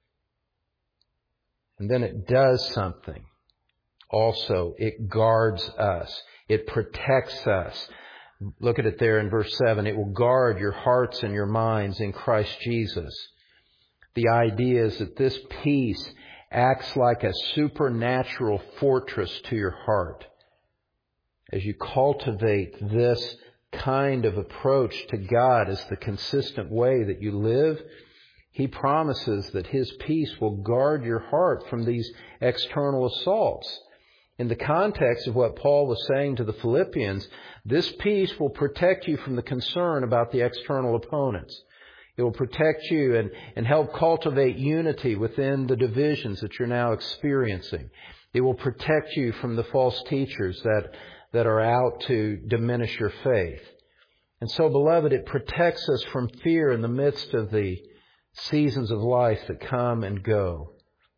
And then it does something. Also, it guards us. It protects us. Look at it there in verse 7. It will guard your hearts and your minds in Christ Jesus. The idea is that this peace acts like a supernatural fortress to your heart. As you cultivate this kind of approach to God as the consistent way that you live, He promises that His peace will guard your heart from these external assaults. In the context of what Paul was saying to the Philippians, this peace will protect you from the concern about the external opponents. It will protect you and help cultivate unity within the divisions that you're now experiencing. It will protect you from the false teachers that are out to diminish your faith. And so, beloved, it protects us from fear in the midst of the seasons of life that come and go.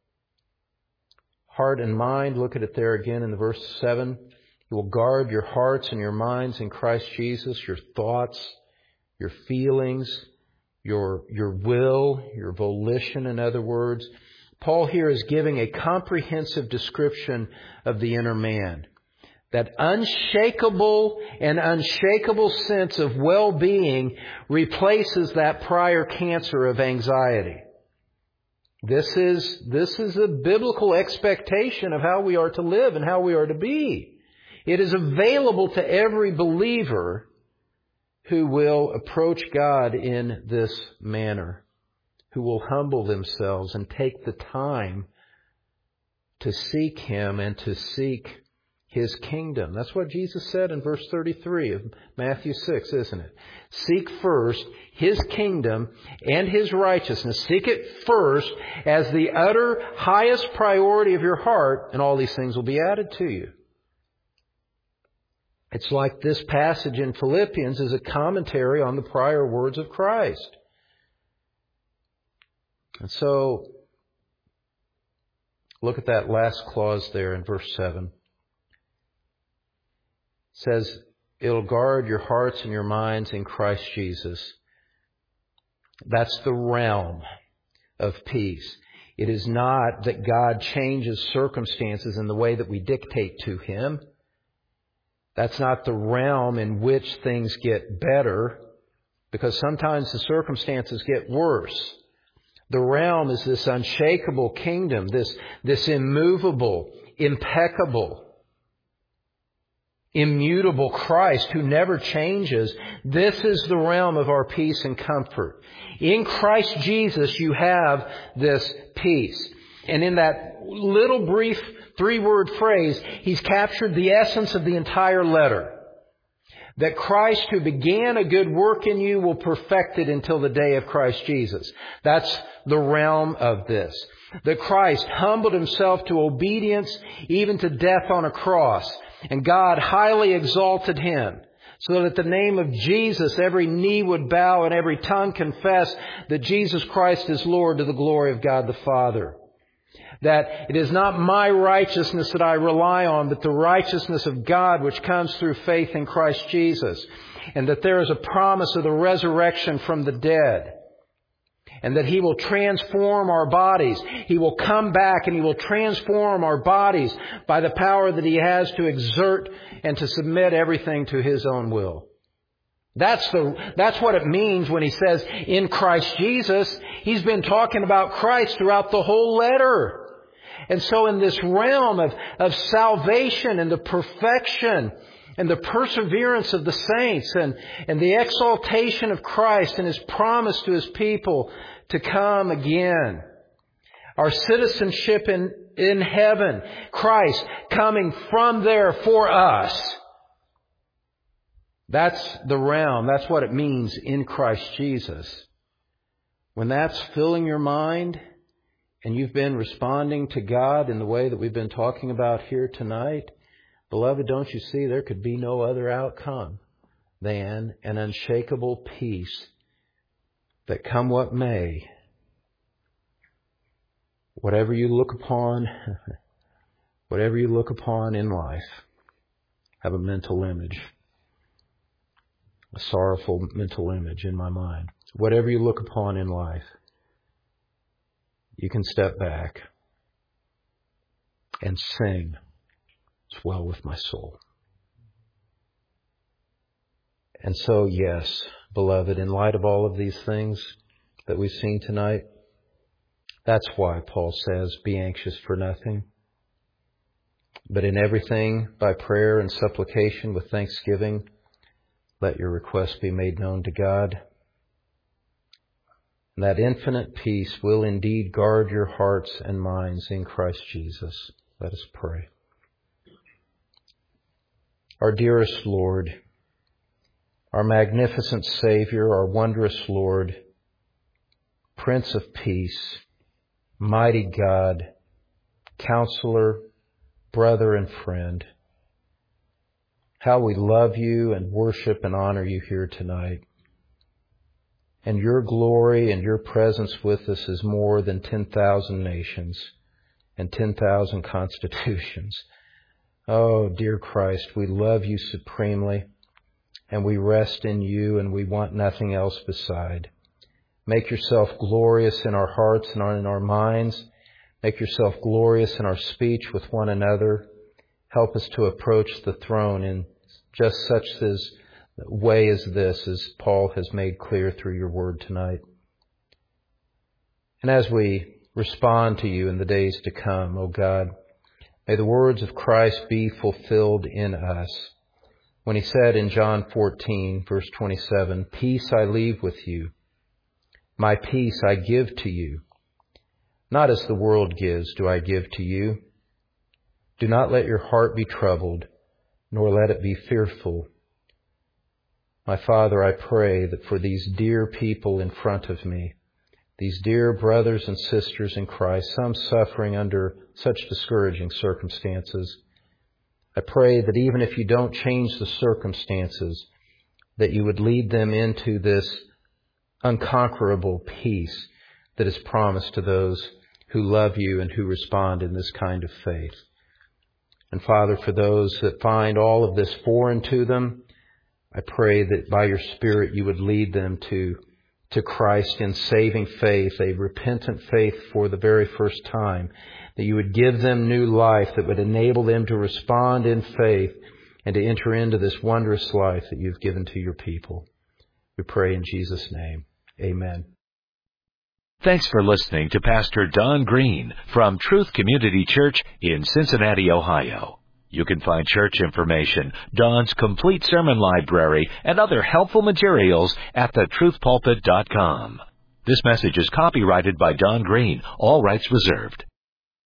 Heart and mind, look at it there again in the verse 7. It will guard your hearts and your minds in Christ Jesus, your thoughts, your feelings, your will, your volition, in other words. Paul here is giving a comprehensive description of the inner man. That unshakable and unshakable sense of well-being replaces that prior cancer of anxiety. This is a biblical expectation of how we are to live and how we are to be. It is available to every believer who will approach God in this manner, who will humble themselves and take the time to seek Him and to seek His kingdom. That's what Jesus said in verse 33 of Matthew 6, isn't it? Seek first His kingdom and His righteousness. Seek it first as the utter highest priority of your heart, and all these things will be added to you. It's like this passage in Philippians is a commentary on the prior words of Christ. And so, look at that last clause there in verse 7. It says, it'll guard your hearts and your minds in Christ Jesus. That's the realm of peace. It is not that God changes circumstances in the way that we dictate to Him. That's not the realm in which things get better, because sometimes the circumstances get worse. The realm is this unshakable kingdom, this immovable, impeccable, immutable Christ who never changes. This is the realm of our peace and comfort. In Christ Jesus, you have this peace. And in that little brief 3-word phrase, He's captured the essence of the entire letter. That Christ who began a good work in you will perfect it until the day of Christ Jesus. That's the realm of this. That Christ humbled Himself to obedience, even to death on a cross. And God highly exalted Him, so that at the name of Jesus every knee would bow and every tongue confess that Jesus Christ is Lord, to the glory of God the Father. That it is not my righteousness that I rely on, but the righteousness of God which comes through faith in Christ Jesus. And that there is a promise of the resurrection from the dead. And that He will transform our bodies. He will come back and He will transform our bodies by the power that He has to exert and to submit everything to His own will. That's what it means when he says in Christ Jesus. He's been talking about Christ throughout the whole letter. And so in this realm of salvation and the perfection and the perseverance of the saints and the exaltation of Christ and His promise to His people to come again. Our citizenship in heaven, Christ coming from there for us. That's the realm. That's what it means in Christ Jesus. When that's filling your mind and you've been responding to God in the way that we've been talking about here tonight, beloved, don't you see there could be no other outcome than an unshakable peace that come what may, whatever you look upon in life, have a mental image, a sorrowful mental image in my mind. Whatever you look upon in life, you can step back and sing, "It's well with my soul." And so, yes, beloved, in light of all of these things that we've seen tonight, that's why Paul says, be anxious for nothing, but in everything, by prayer and supplication with thanksgiving, let your requests be made known to God. And that infinite peace will indeed guard your hearts and minds in Christ Jesus. Let us pray. Our dearest Lord, our magnificent Savior, our wondrous Lord, Prince of Peace, mighty God, Counselor, brother and friend, how we love you and worship and honor you here tonight. And your glory and your presence with us is more than 10,000 nations and 10,000 constitutions. Oh, dear Christ, we love you supremely, and we rest in you, and we want nothing else beside. Make yourself glorious in our hearts and in our minds. Make yourself glorious in our speech with one another. Help us to approach the throne in just such way as this, as Paul has made clear through your word tonight. And as we respond to you in the days to come, O God, may the words of Christ be fulfilled in us. When he said in John 14, verse 27, "Peace I leave with you. My peace I give to you. Not as the world gives do I give to you. Do not let your heart be troubled, nor let it be fearful." My Father, I pray that for these dear people in front of me, these dear brothers and sisters in Christ, some suffering under such discouraging circumstances, I pray that even if you don't change the circumstances, that you would lead them into this unconquerable peace that is promised to those who love you and who respond in this kind of faith. And Father, for those that find all of this foreign to them, I pray that by your Spirit you would lead them to Christ in saving faith, a repentant faith for the very first time, that you would give them new life that would enable them to respond in faith and to enter into this wondrous life that you've given to your people. We pray in Jesus' name. Amen. Thanks for listening to Pastor Don Green from Truth Community Church in Cincinnati, Ohio. You can find church information, Don's complete sermon library, and other helpful materials at thetruthpulpit.com. This message is copyrighted by Don Green, all rights reserved.